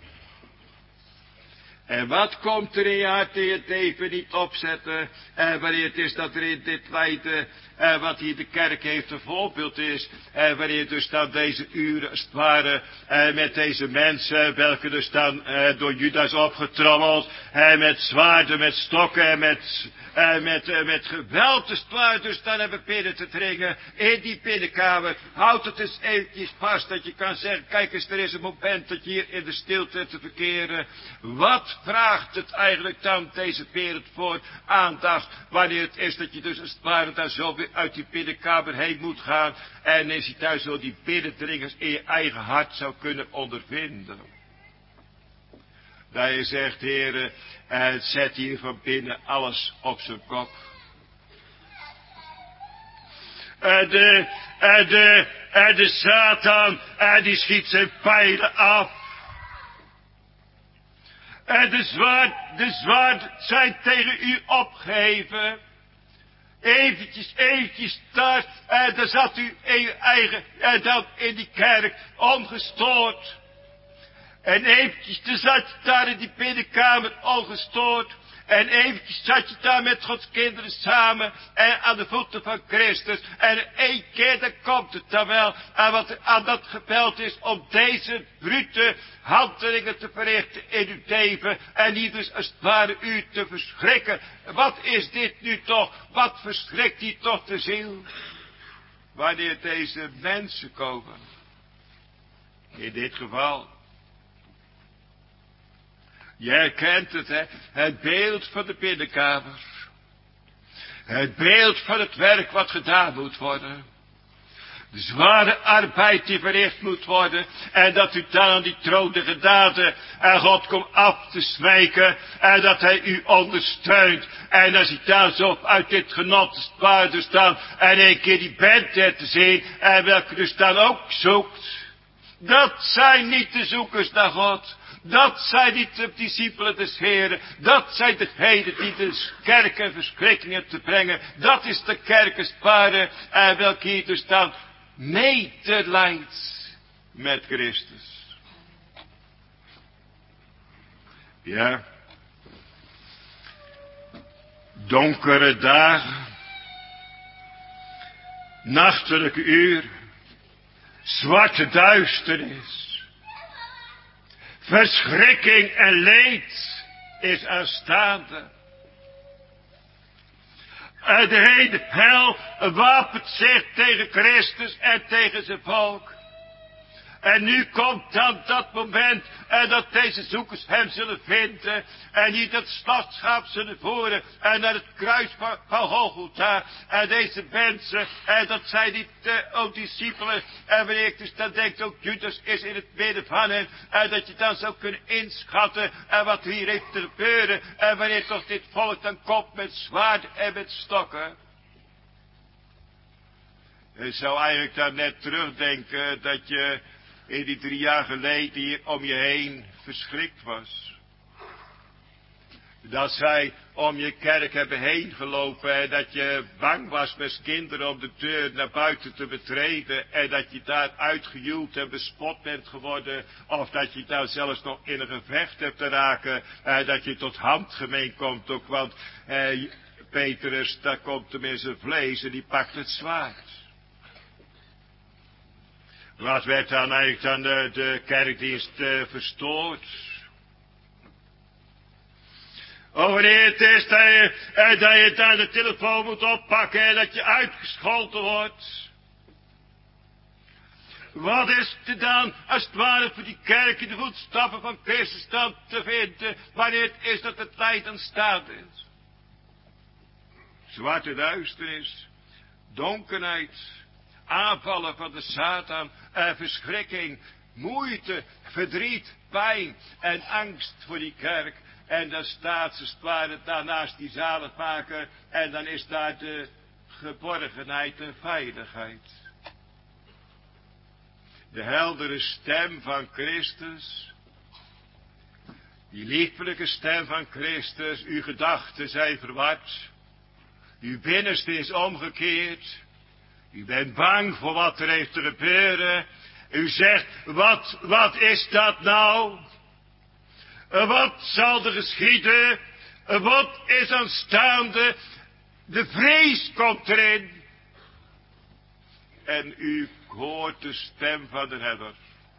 En wat komt er in je hart in je leven niet opzetten? Wanneer het is dat er in dit lijden, wat hier de kerk heeft, een voorbeeld is. Wanneer dus dan deze uren als het ware, met deze mensen, welke dus dan door Judas opgetrommeld, met zwaarden, met stokken, met geweld dus klaar dus dan hebben binnen te dringen in die binnenkamer. Houd het eens eventjes vast dat je kan zeggen, kijk eens, er is een moment dat je hier in de stilte te verkeren. Wat vraagt het eigenlijk dan deze wereld voor aandacht, wanneer het is dat je dus als het ware daar zo weer uit die binnenkamer heen moet gaan en is je daar zo die binnendringers in je eigen hart zou kunnen ondervinden. Dat je zegt, Heere, zet hier van binnen alles op zijn kop. De Satan, die schiet zijn pijlen af. En de zwaard zijn tegen u opgeheven. Eventjes daar, daar zat u in uw eigen, dan in die kerk, ongestoord. En eventjes, dan zat je daar in die binnenkamer ongestoord. En eventjes zat je daar met Gods kinderen samen en aan de voeten van Christus. En één keer dan komt het dan wel aan wat er aan dat geveld is om deze brute handelingen te verrichten in uw leven. En niet dus als het ware u te verschrikken. Wat is dit nu toch? Wat verschrikt die toch de ziel? Wanneer deze mensen komen. In dit geval. Je herkent het, hè? Het beeld van de binnenkamer. Het beeld van het werk wat gedaan moet worden. De zware arbeid die verricht moet worden. En dat u dan aan die troon de genade en God komt af te smeken. En dat hij u ondersteunt. En als u daar zo uit dit genot waarde staan. En een keer die bent te zien. En welke dus dan ook zoekt. Dat zijn niet de zoekers naar God. Dat zijn niet de discipelen des Heren. Dat zijn degenen die de kerk en verschrikkingen te brengen. Dat is de kerkensparen. En welke hier dus dan medelijdt met Christus. Ja. Donkere dagen. Nachtelijke uur. Zwarte duisternis. Verschrikking en leed is aanstaande. En de hele hel wapent zich tegen Christus en tegen zijn volk. En nu komt dan dat moment en dat deze zoekers hem zullen vinden. En hier dat slachtschap zullen voeren. En naar het kruis van Golgotha. En deze mensen, en dat zijn niet ook discipelen. En wanneer ik dus dan denk ook Judas is in het midden van hen. En dat je dan zou kunnen inschatten. En wat hier heeft te gebeuren. En wanneer toch dit volk dan komt met zwaarden en met stokken. Je zou eigenlijk dan net terugdenken dat je in die 3 jaar geleden hier om je heen verschrikt was. Dat zij om je kerk hebben heen gelopen en dat je bang was met kinderen om de deur naar buiten te betreden. En dat je daar uitgejoeld en bespot bent geworden. Of dat je daar zelfs nog in een gevecht hebt te raken. Dat je tot handgemeen komt ook. Want Petrus, daar komt hem in zijn vlees en die pakt het zwaard. Wat werd dan eigenlijk dan de kerkdienst verstoord? Wanneer het is dat je dan de telefoon moet oppakken en dat je uitgescholden wordt. Wat is het dan als het ware voor die kerk in de voetstappen van Christus dan te vinden, wanneer het is dat het lijden staat is? Zwarte duisternis, donkerheid. Aanvallen van de Satan, verschrikking, moeite, verdriet, pijn en angst voor die kerk. En dan staat ze ware daarnaast die zaligmaker en dan is daar de geborgenheid en veiligheid. De heldere stem van Christus, die liefelijke stem van Christus, uw gedachten zijn verward, uw binnenste is omgekeerd. U bent bang voor wat er heeft te gebeuren. U zegt, wat is dat nou? Wat zal er geschieden? Wat is aanstaande? De vrees komt erin. En u hoort de stem van de herder.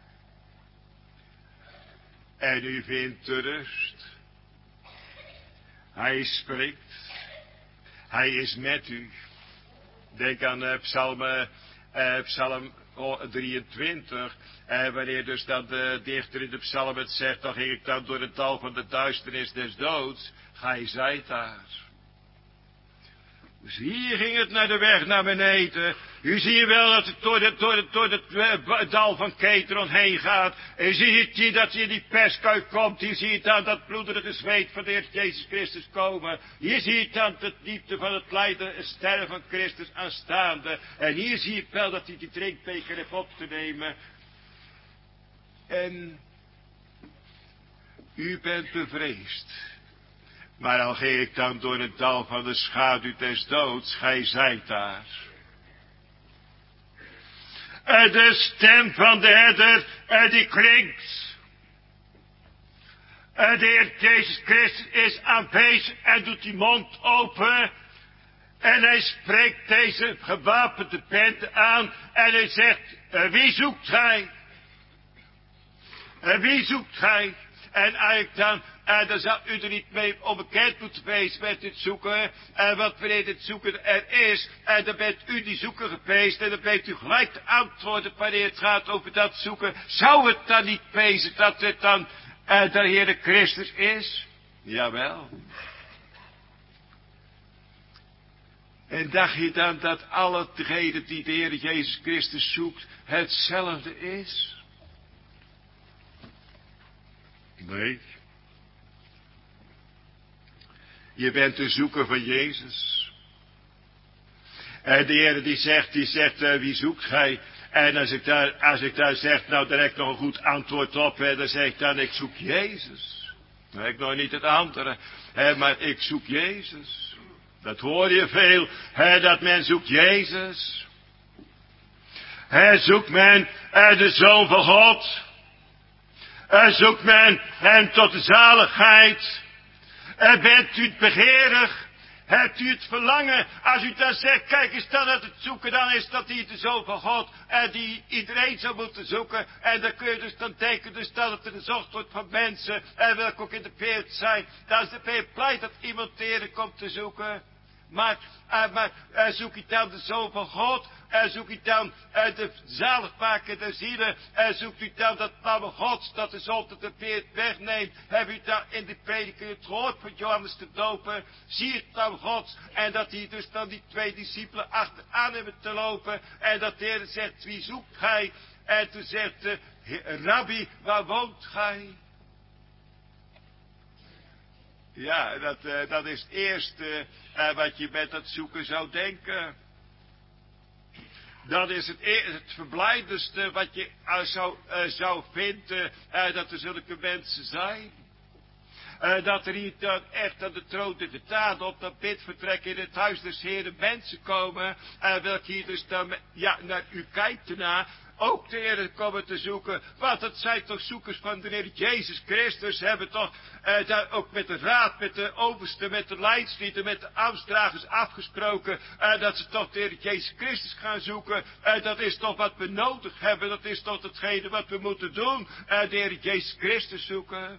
En u vindt de rust. Hij spreekt. Hij is met u. Denk aan Psalm 23. Wanneer dus dan de dichter in de psalm het zegt, dan ging ik dan door het dal van de duisternis des doods. Gij zijt daar. Dus hier ging het naar de weg naar beneden. U ziet wel dat het door het dal van Kedron heen gaat. En ziet je dat je in die perskuip komt. Je ziet dan dat bloederige zweet van de Heer Jezus Christus komen. Je ziet dan de diepte van het lijden en sterren van Christus aanstaande. En hier zie je wel dat hij die drinkbeker heeft op te nemen. En u bent bevreesd. Maar al ging ik dan door het dal van de schaduw des doods, gij zijt daar. En de stem van de herder, en die klinkt. En de Heer Jezus Christus is aanwezig en doet die mond open. En hij spreekt deze gewapende bende aan. En hij zegt, wie zoekt gij? En wie zoekt gij? En eigenlijk dan, dan zou u er niet mee onbekend moeten wezen met dit zoeken. Want wanneer dit zoeken er is, dan bent u die zoeker geweest. En dan weet u gelijk te antwoorden wanneer het gaat over dat zoeken. Zou het dan niet wezen dat het dan de Heere Christus is? Jawel. En dacht je dan dat alle degenen die de Heer Jezus Christus zoekt, hetzelfde is? Nee. Je bent de zoeker van Jezus. En de Heer die zegt, wie zoekt gij? En als ik daar zeg, nou daar heb ik nog een goed antwoord op. Dan zeg ik dan, ik zoek Jezus. Dan heb ik nog niet het andere. Maar ik zoek Jezus. Dat hoor je veel, dat men zoekt Jezus. Zoekt men de Zoon van God. Zoekt men hem tot de zaligheid. Bent u het begeerig? Hebt u het verlangen? Als u dan zegt, kijk eens dan uit het zoeken, dan is dat hier de Zoon van God. Die iedereen zou moeten zoeken. En dan kun je dus dan denken dus dat het er gezocht wordt van mensen. Welke ook in de wereld zijn. Dan is de wereld blij dat iemand tegen komt te zoeken. Maar zoek je dan de Zoon van God? Zoek je dan de zaligmaker der zielen? Zoekt u dan dat lamme Gods dat de zonde de wereld wegneemt? Heb u dan in de prediker het gehoord van Johannes de Doper? Zie het lam Gods. En dat hij dus dan die 2 discipelen achteraan hebben te lopen. En dat de Heer zegt, wie zoekt gij? En toen zegt de Rabbi, waar woont gij? Ja, dat is het eerste wat je met dat zoeken zou denken. Dat is het verblijdendste wat je zou vinden, dat er zulke mensen zijn. Dat er hier dan echt aan de troon te gedaan op dat bidvertrek in het huis des Heeren mensen komen, welke hier dus dan naar u kijkt erna. Ook de Heer komen te zoeken. Want het zijn toch zoekers van de Heer Jezus Christus. Hebben toch daar ook met de raad, met de overste, met de leidslieden, met de ambtsdragers afgesproken. Dat ze toch de Heer Jezus Christus gaan zoeken. Dat is toch wat we nodig hebben. Dat is toch hetgene wat we moeten doen. De Heer Jezus Christus zoeken.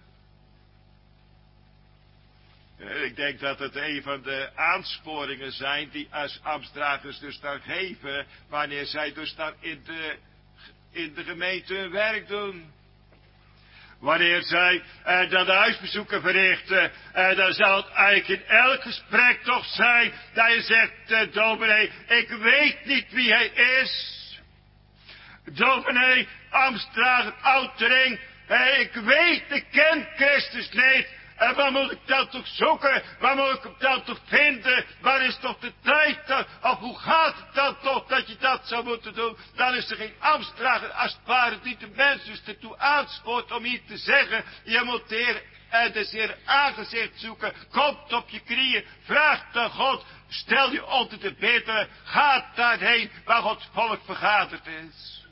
Ik denk dat het een van de aansporingen zijn die als ambtsdragers dus dan geven. Wanneer zij dus dan in de gemeente hun werk doen. Wanneer zij dan de huisbezoeken verrichten, dan zal het eigenlijk in elk gesprek toch zijn dat je zegt, dominee, ik weet niet wie hij is. Dominee, ambtsdrager, oudering, ik ken Christus niet. En waar moet ik dan toch zoeken? Waar moet ik hem dan toch vinden? Waar is toch de tijd dan? Of hoe gaat het dan toch dat je dat zou moeten doen? Dan is er geen ambtsdrager als het ware die de mens dus ertoe aanspoort om hier te zeggen. Je moet de Heer en des Heer aangezicht zoeken. Kom op je knieën. Vraag dan God. Stel je onder de bidden. Ga daarheen waar Gods volk vergaderd is.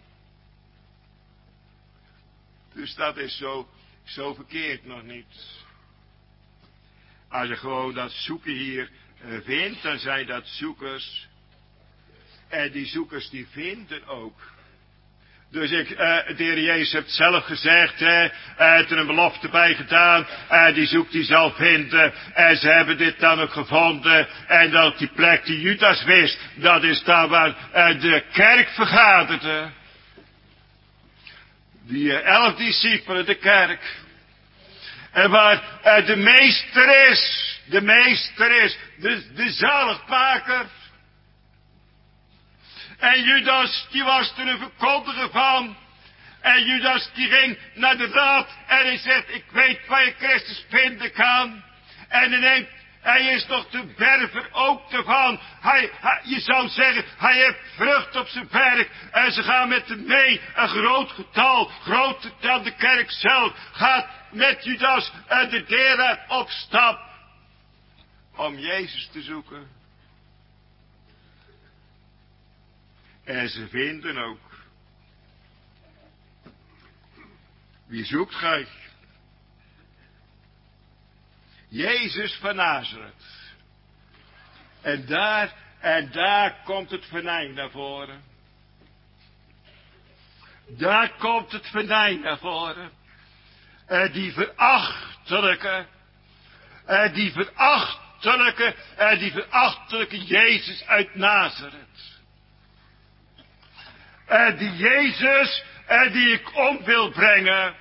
Dus dat is zo verkeerd nog niet. Als je gewoon dat zoeken hier vindt, dan zijn dat zoekers. En die zoekers die vinden ook. Dus de Heer Jezus heeft zelf gezegd, heeft er een belofte bij gedaan. Die zoekt die zal vinden. En ze hebben dit dan ook gevonden. En dat die plek die Judas wist, dat is daar waar de kerk vergaderde. Die 11 discipelen, de kerk. En waar de meester is, de zaligmaker. En Judas, die was er een verkondiger van. En Judas, die ging naar de raad en hij zegt, ik weet waar je Christus vinden kan. En hij is toch de werver ook ervan. Je zou zeggen, hij heeft vrucht op zijn werk. En ze gaan met hem mee. Een groot getal, groter dan de kerk zelf, gaat met Judas en de deur op stap. Om Jezus te zoeken. En ze vinden ook. Wie zoekt gij? Jezus van Nazareth. En daar komt het venijn naar voren. Daar komt het venijn naar voren. Die verachtelijke Jezus uit Nazareth. Die Jezus die ik om wil brengen.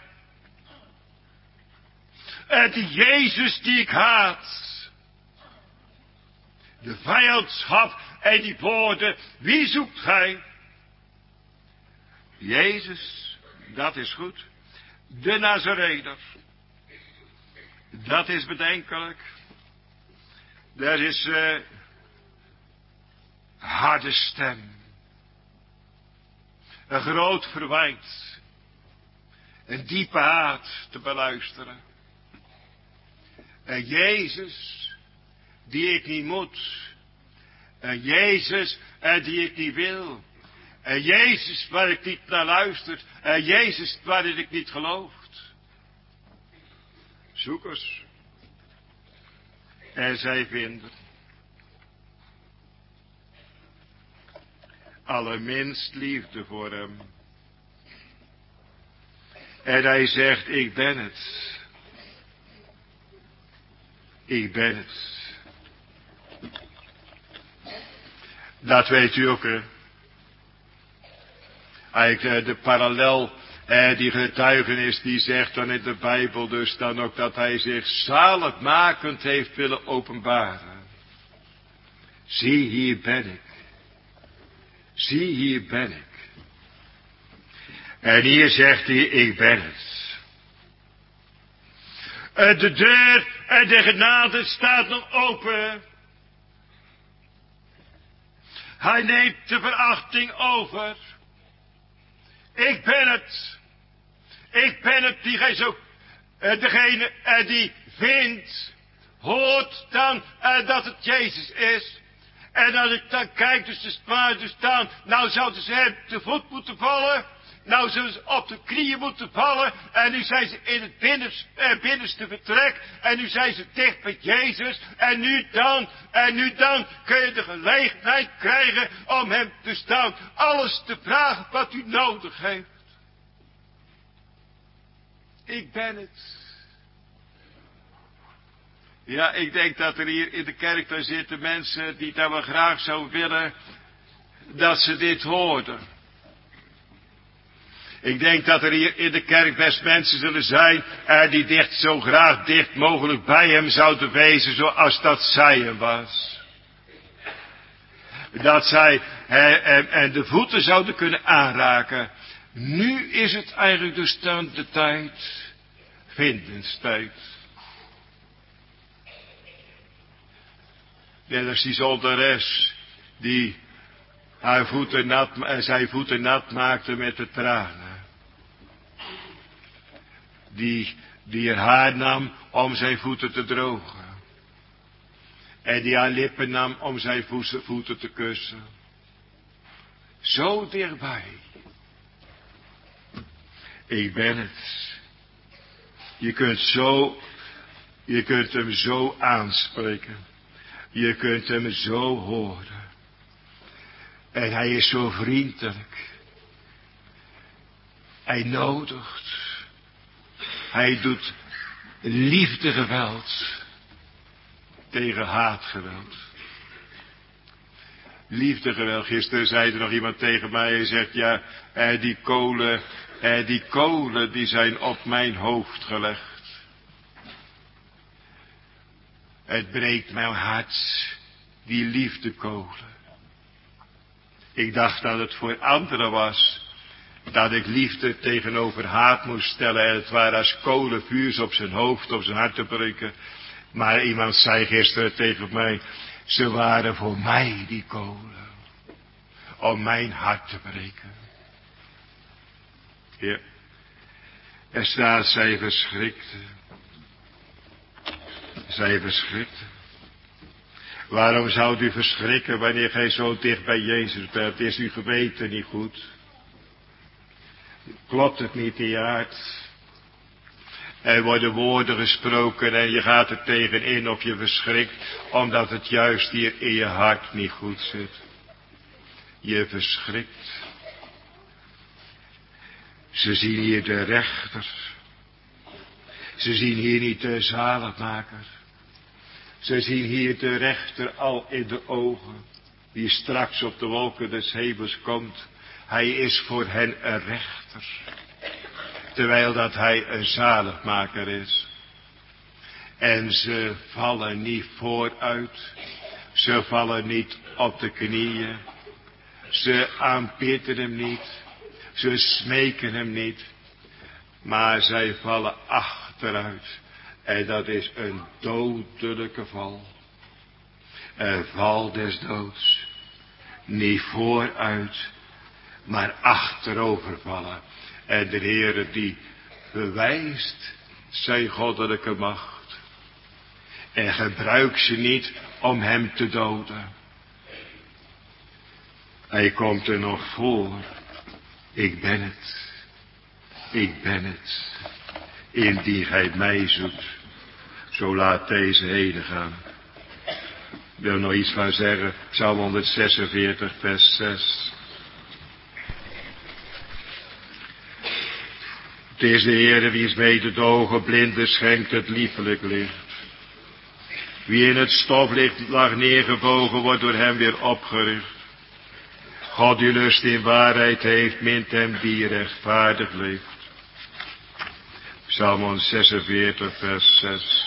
Die Jezus die ik haat. De vijandschap en die woorden, wie zoekt gij? Jezus, dat is goed. De Nazarener. Dat is bedenkelijk. Dat is harde stem. Een groot verwijt. Een diepe haat te beluisteren. En Jezus, die ik niet moet. En Jezus, die ik niet wil. En Jezus, waar ik niet naar luister. En Jezus, waarin ik niet geloof. Zoekers. En zij vinden. Allerminst liefde voor hem. En hij zegt, ik ben het. Ik ben het. Dat weet u ook, hè. Eigenlijk de parallel, die getuigenis die zegt dan in de Bijbel dus dan ook dat hij zich zaligmakend heeft willen openbaren. Zie, hier ben ik. Zie, hier ben ik. En hier zegt hij, ik ben het. De deur en de genade staat nog open. Hij neemt de verachting over. Ik ben het. Ik ben het die gij zo, degene die vindt, hoort dan dat het Jezus is. En als ik dan kijk, dus de spaarders staan, nou zouden ze hem te voet moeten vallen. Nou zullen ze op de knieën moeten vallen. En nu zijn ze in het binnenste vertrek. En nu zijn ze dicht bij Jezus. En nu dan kun je de gelegenheid krijgen om hem te staan. Alles te vragen wat u nodig heeft. Ik ben het. Ja, ik denk dat er hier in de kerk daar zitten mensen die daar wel graag zouden willen dat ze dit hoorden. Ik denk dat er hier in de kerk best mensen zullen zijn die zo graag dicht mogelijk bij hem zouden wezen zoals dat zij hem was. Dat zij en de voeten zouden kunnen aanraken. Nu is het eigenlijk dus dan de tijd, vindenstijd. Net als die zondares die zijn voeten nat maakte met de tranen. Die er haar nam om zijn voeten te drogen. En die haar lippen nam om zijn voeten te kussen. Zo dichtbij. Ik ben het. Je kunt hem zo aanspreken. Je kunt hem zo horen. En hij is zo vriendelijk. Hij nodigt. Hij doet liefdegeweld tegen haatgeweld. Liefdegeweld. Gisteren zei er nog iemand tegen mij. Hij zegt, ja, die kolen die zijn op mijn hoofd gelegd. Het breekt mijn hart, die liefdekolen. Ik dacht dat het voor anderen was, dat ik liefde tegenover haat moest stellen en het waren als kolen vuurs op zijn hoofd, op zijn hart te breken. Maar iemand zei gisteren tegen mij, ze waren voor mij die kolen, om mijn hart te breken. Ja, er staat, zij verschrikte. Zij verschrikte. Waarom zou u verschrikken wanneer gij zo dicht bij Jezus bent? Is uw geweten niet goed? Klopt het niet in je hart? Er worden woorden gesproken en je gaat er tegenin of je verschrikt, omdat het juist hier in je hart niet goed zit. Je verschrikt. Ze zien hier de rechter. Ze zien hier niet de zaligmaker. Ze zien hier de rechter al in de ogen, die straks op de wolken des hemels komt. Hij is voor hen een rechter, terwijl dat hij een zaligmaker is. En ze vallen niet vooruit, ze vallen niet op de knieën, ze aanbidden hem niet, ze smeken hem niet, maar zij vallen achteruit. En dat is een dodelijke val. Een val des doods. Niet vooruit, maar achterover vallen. En de Heere die bewijst zijn goddelijke macht. En gebruikt ze niet om hem te doden. Hij komt er nog voor. Ik ben het. Ik ben het. Indien gij mij zoekt. Zo laat deze heen gaan. Ik wil nog iets van zeggen. Psalm 146 vers 6. Het is de Heere wiens mededogen blinden schenkt het liefelijk licht. Wie in het stoflicht lag neergebogen wordt door hem weer opgericht. God die lust in waarheid heeft, mint hem die rechtvaardig leeft. Psalm 146 vers 6.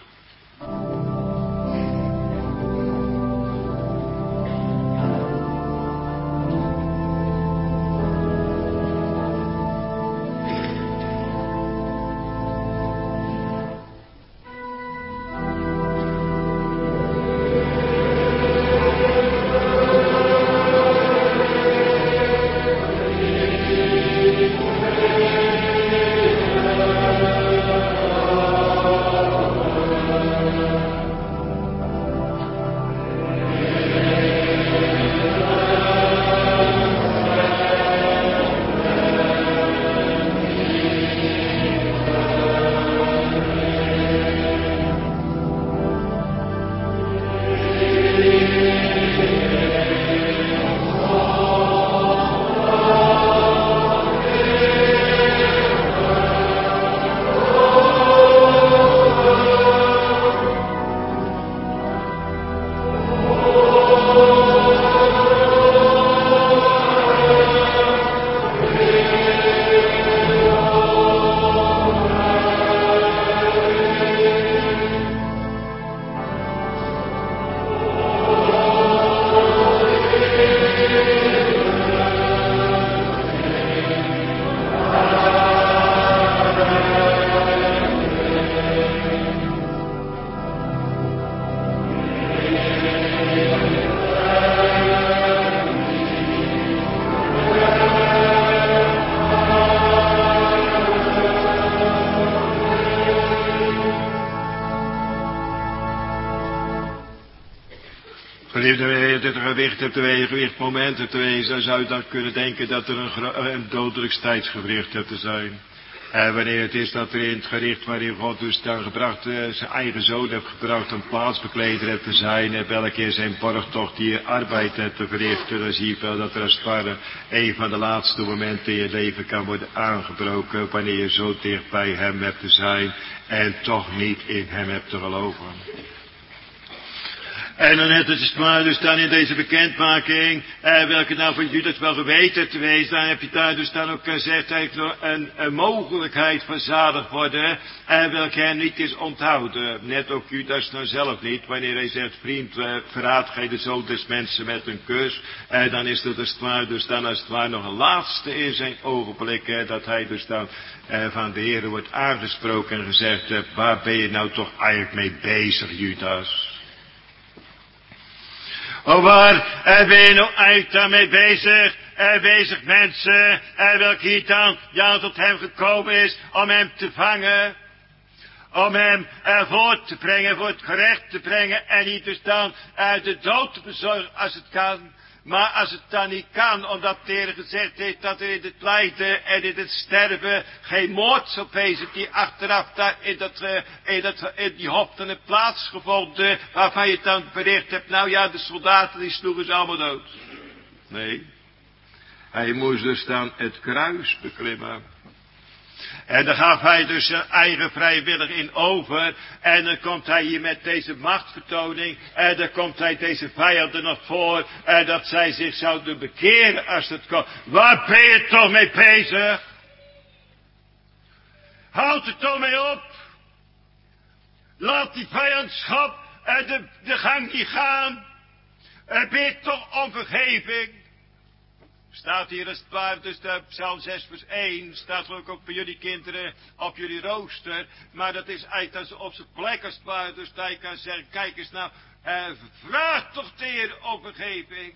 Dit gewicht hebt gewicht momenten te wezen, dan zou je dan kunnen denken dat er een dodelijk tijdsgewricht hebt te zijn. En wanneer het is dat er in het gericht waarin God dus dan gebracht, zijn eigen zoon heeft gebracht een plaatsbekleder heeft te zijn, en welke keer zijn borgtocht die arbeid heeft te verrichten, dan zie je wel dat er als het ware een van de laatste momenten in je leven kan worden aangebroken, wanneer je zo dicht bij hem hebt te zijn en toch niet in hem hebt te geloven. En dan heeft het maar dus dan in deze bekendmaking, welke nou van Judas wel geweten te wezen, dan heb je daar dus dan ook gezegd, hij heeft nog een mogelijkheid van zalig worden, welke hij niet is onthouden. Net ook Judas nou zelf niet, wanneer hij zegt, vriend, verraad gij de zoon des mensen met een kus, dan is dat dus dan als het ware nog een laatste in zijn ogenblik, dat hij dus dan van de Heer wordt aangesproken en gezegd, waar ben je nou toch eigenlijk mee bezig, Judas? Oh, waar ben je nou eigenlijk daarmee bezig? Bezig mensen, welke hier dan tot hem gekomen is om hem te vangen. Om hem voor te brengen, voor het gerecht te brengen en niet dus dan de dood te bezorgen als het kan. Maar als het dan niet kan, omdat de Heer gezegd heeft dat er in het lijden en in het sterven geen moord zal wezen die achteraf daar in die hoofden heeft plaatsgevonden, waarvan je het dan bericht hebt, nou ja, de soldaten die sloegen ze allemaal dood. Nee, hij moest dus dan het kruis beklimmen. En daar gaf hij dus zijn eigen vrijwillig in over. En dan komt hij hier met deze machtvertoning. En dan komt hij deze vijanden nog voor. En dat zij zich zouden bekeren als het komt. Waar ben je toch mee bezig? Houd er toch mee op. Laat die vijandschap en de gang niet gaan. En bid toch om vergeving. Staat hier als het ware, dus de Psalm 6 vers 1, staat ook bij jullie kinderen op jullie rooster. Maar dat is eigenlijk op zijn plek als het ware, dus dat je kan zeggen, kijk eens nou, vraag toch de Heer om vergeving.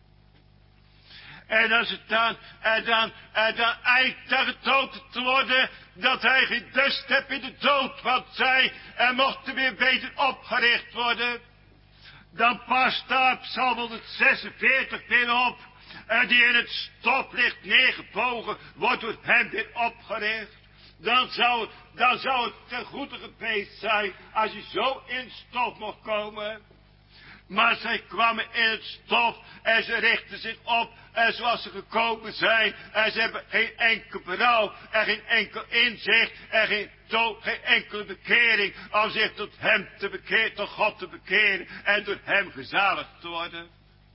En als het dan eigenlijk getoond te worden, dat hij geen lust heeft in de dood, want zij mochten weer beter opgericht worden. Dan past daar Psalm 146 weer op. En die in het stof ligt neergebogen, wordt door hem weer opgericht. Dan zou het ten goede geweest zijn, als je zo in stof mocht komen. Maar zij kwamen in het stof en ze richtten zich op. En zoals ze gekomen zijn. En ze hebben geen enkel berouw. En geen enkel inzicht. En geen enkele bekering. Om zich tot hem te bekeren, tot God te bekeren. En door hem gezaligd te worden.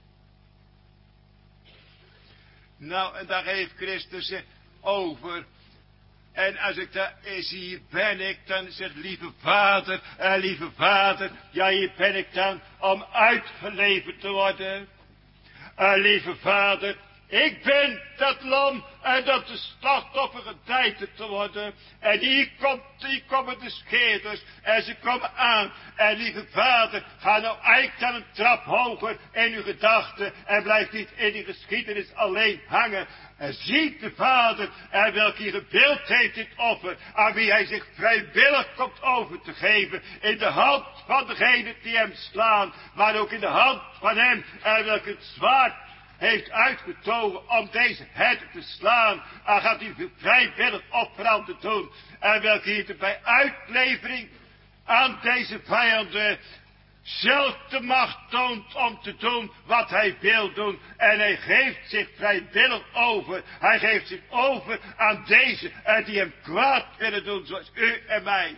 Nou, en daar heeft Christus over. En als ik daar zie, hier ben ik, dan zegt lieve vader, ja hier ben ik dan om uitgeleverd te worden. Lieve vader, ik ben dat lam en dat de slachtoffer gedijten te worden. En hier komen de scheerders en ze komen aan. En lieve vader, ga nou eigenlijk dan een trap hoger in uw gedachten en blijf niet in die geschiedenis alleen hangen. En ziet de vader en welke hier gewild heeft dit offer, aan wie hij zich vrijwillig komt over te geven, in de hand van degene die hem slaan, maar ook in de hand van hem en welke het zwaard heeft uitgetogen om deze herder te slaan. En gaat hij vrijwillig offeranden doen. En welke hier bij uitlevering aan deze vijanden zelf de macht toont om te doen wat hij wil doen. En hij geeft zich vrijwillig over. Hij geeft zich over aan deze die hem kwaad willen doen, zoals u en mij.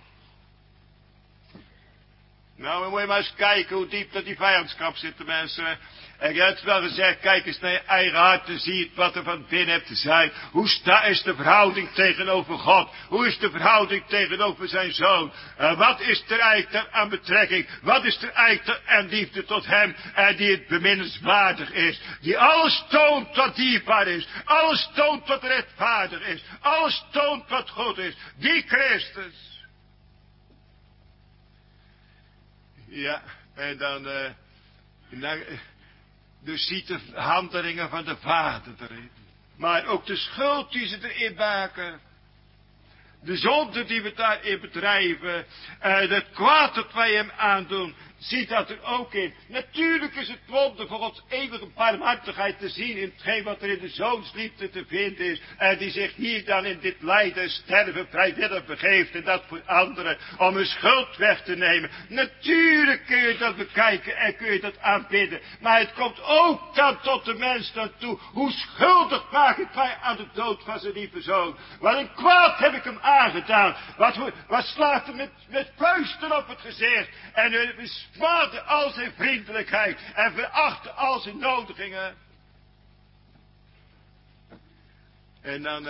Nou, dan moet je maar eens kijken hoe diep dat die vijandschap zit, de mensen. En je hebt wel gezegd, kijk eens naar je eigen hart en zie het wat er van binnen hebt te zijn. Hoe is de verhouding tegenover God? Hoe is de verhouding tegenover zijn zoon? Wat is er eigenlijk aan betrekking? Wat is er eigenlijk aan liefde tot hem die het beminnenswaardig is? Die alles toont wat dierbaar is. Alles toont wat rechtvaardig is. Alles toont wat goed is. Die Christus. Ja, en dan dus ziet de handelingen van de Vader erin. Maar ook de schuld die ze erin maken. De zonde die we daarin bedrijven. Het kwaad dat wij hem aandoen. Ziet dat er ook in. Natuurlijk is het wonder voor Gods eeuwige barmhartigheid te zien in hetgeen wat er in de zoonsliefde te vinden is. En die zich hier dan in dit lijden en sterven vrijwillig begeeft. En dat voor anderen om hun schuld weg te nemen. Natuurlijk kun je dat bekijken en kun je dat aanbidden. Maar het komt ook dan tot de mens dan toe. Hoe schuldig maak ik mij aan de dood van zijn lieve zoon. Wat een kwaad heb ik hem aangedaan. Wat slaat hem met vuisten op het gezicht. En bespaarde al zijn vriendelijkheid en verachtte al zijn nodigingen. En dan,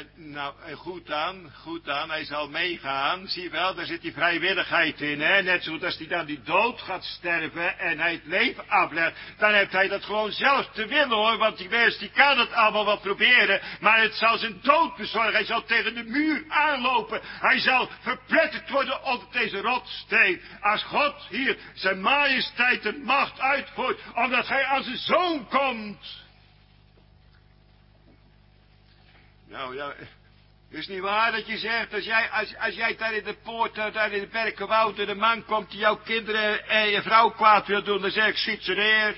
goed aan, hij zal meegaan. Zie je wel, daar zit die vrijwilligheid in, hè. Net zoals als hij dan die dood gaat sterven en hij het leven aflegt, dan heeft hij dat gewoon zelf te willen, hoor. Want die mens, die kan het allemaal wel proberen, maar het zal zijn dood bezorgen. Hij zal tegen de muur aanlopen. Hij zal verpletterd worden onder deze rotsteen. Als God hier zijn majesteit en macht uitvoert, omdat hij aan zijn zoon komt. Nou ja, is niet waar dat je zegt, als jij daar in de poort, daar in de Berkenwoud, de man komt die jouw kinderen en je vrouw kwaad wil doen, dan zeg ik, schiet ze neer.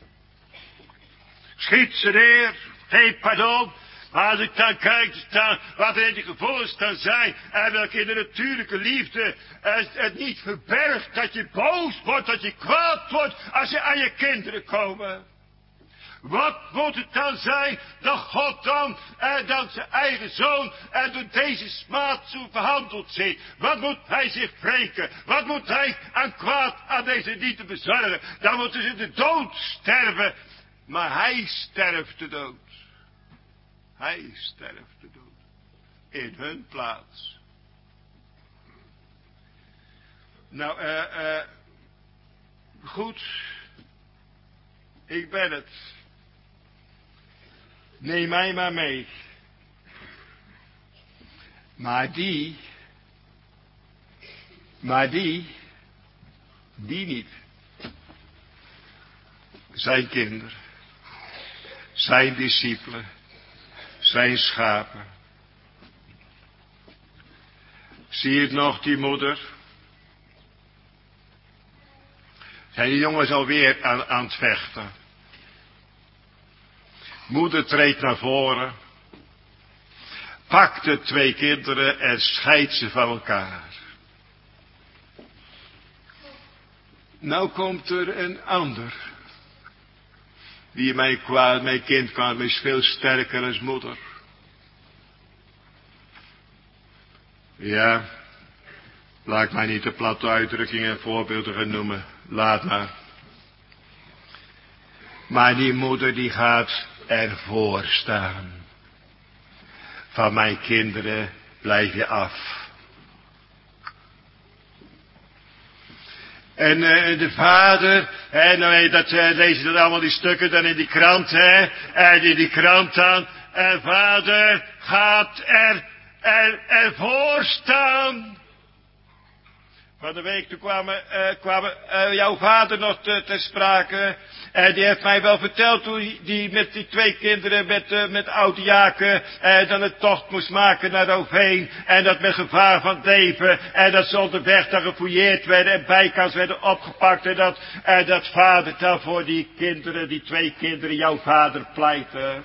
Schiet ze neer, geef pardon. Maar als ik dan kijk, wat er in die gevoelens dan zijn, en welke in de natuurlijke liefde het niet verbergt, dat je boos wordt, dat je kwaad wordt, als je aan je kinderen komen. Wat moet het dan zijn dat God dan zijn eigen zoon door deze smaadzoen verhandeld ziet? Wat moet hij zich wreken? Wat moet hij aan kwaad aan deze dieren bezorgen? Dan moeten ze de dood sterven. Maar hij sterft de dood. Hij sterft de dood. In hun plaats. Nou, goed. Ik ben het. Neem mij maar mee. Maar die niet. Zijn kinderen, zijn discipelen, zijn schapen. Zie je het nog, die moeder? Zijn die jongens alweer aan het vechten? Moeder treedt naar voren, pakt de 2 kinderen en scheidt ze van elkaar. Nou komt er een ander. Die mijn kind kwaad is veel sterker als moeder. Ja, laat mij niet de platte uitdrukkingen en voorbeelden gaan noemen. Laat maar. Maar die moeder die gaat ervoor staan. Van mijn kinderen blijf je af. En de vader, nou dat lees je dan allemaal die stukken dan in die krant, en in die krant dan. En vader gaat ervoor staan. Van de week toen kwam jouw vader nog ter sprake. En die heeft mij wel verteld hoe die met die 2 kinderen met oude Jaken dan het tocht moest maken naar Overheen. En dat met gevaar van het leven. En dat ze onderweg dan gefouilleerd werden en bijkans werden opgepakt. En dat vader dan voor die kinderen, die 2 kinderen, jouw vader pleitte.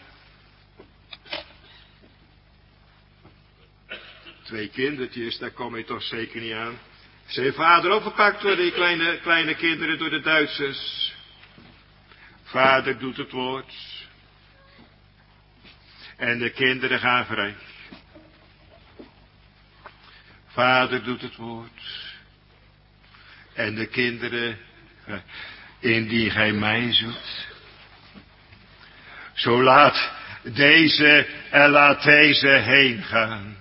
2 kindertjes, daar kom je toch zeker niet aan. Zijn vader opgepakt door die kleine kinderen door de Duitsers. Vader doet het woord. En de kinderen gaan vrij. Vader doet het woord. En de kinderen, indien gij mij zoekt. Zo laat deze en laat deze heen gaan.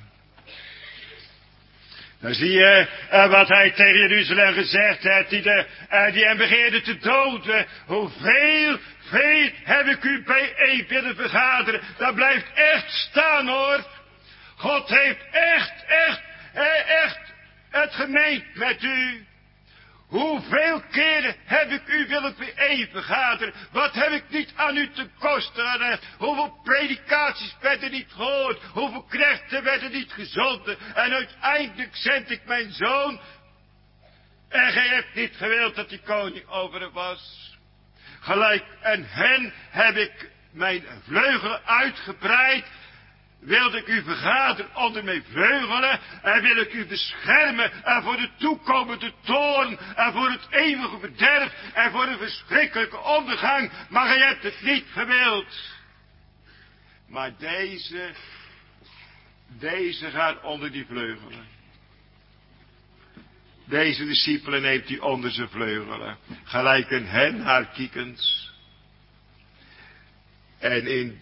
Dan zie je wat hij tegen Jeruzalem gezegd heeft, die hem begeerde te doden. Hoeveel heb ik u bijeen willen vergaderen. Dat blijft echt staan, hoor. God heeft echt het gemeend met u. Hoeveel keren heb ik u willen bijeen vergaderen? Wat heb ik niet aan u te kosten gelegd? Hoeveel predikaties werden niet gehoord? Hoeveel knechten werden niet gezonden? En uiteindelijk zend ik mijn zoon. En gij hebt niet gewild dat die koning over hem was. Gelijk en hen heb ik mijn vleugelen uitgebreid. Wilde ik u vergaderen onder mijn vleugelen en wil ik u beschermen en voor de toekomende toorn en voor het eeuwige verderf en voor een verschrikkelijke ondergang, maar gij hebt het niet gewild. Maar deze gaat onder die vleugelen. Deze discipelen neemt hij onder zijn vleugelen, gelijk een hen haar kiekens. En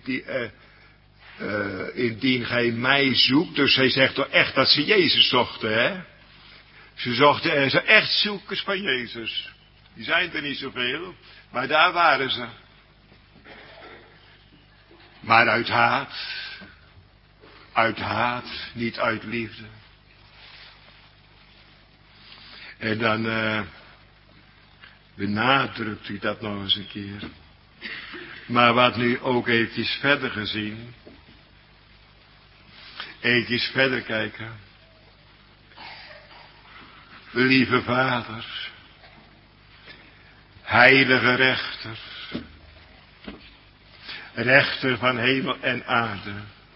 indien gij mij zoekt, dus zij zegt toch echt dat ze Jezus zochten, hè? Ze zochten, ze echt zoekers van Jezus. Die zijn er niet zoveel, maar daar waren ze. Maar uit haat, niet uit liefde. En dan benadrukt hij dat nog eens een keer. Maar wat nu ook eventjes verder gezien. Eventjes verder kijken. Lieve Vader. Heilige rechter. Rechter van hemel en aarde.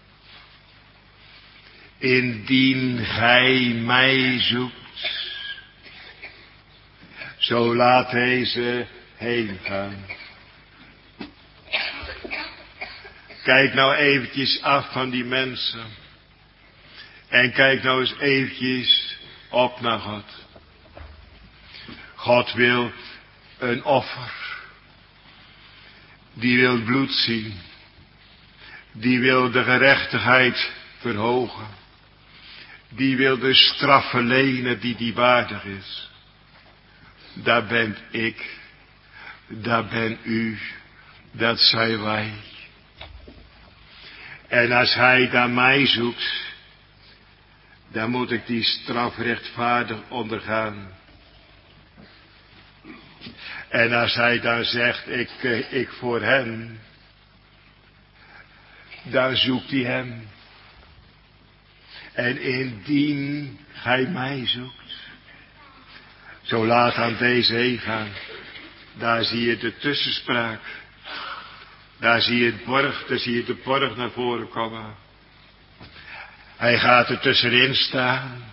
Indien gij mij zoekt. Zo laat deze heen gaan. Kijk nou eventjes af van die mensen. En kijk nou eens eventjes op naar God. God wil een offer. Die wil bloed zien. Die wil de gerechtigheid verhogen. Die wil de straf verlenen die waardig is. Daar ben ik. Daar ben u. Dat zijn wij. En als hij naar mij zoekt, dan moet ik die straf rechtvaardig ondergaan. En als hij dan zegt, ik voor hem, dan zoekt hij hem. En indien gij mij zoekt, zo laat aan deze heen gaan. Daar zie je de tussenspraak. Daar zie je de borg naar voren komen. Hij gaat er tussenin staan.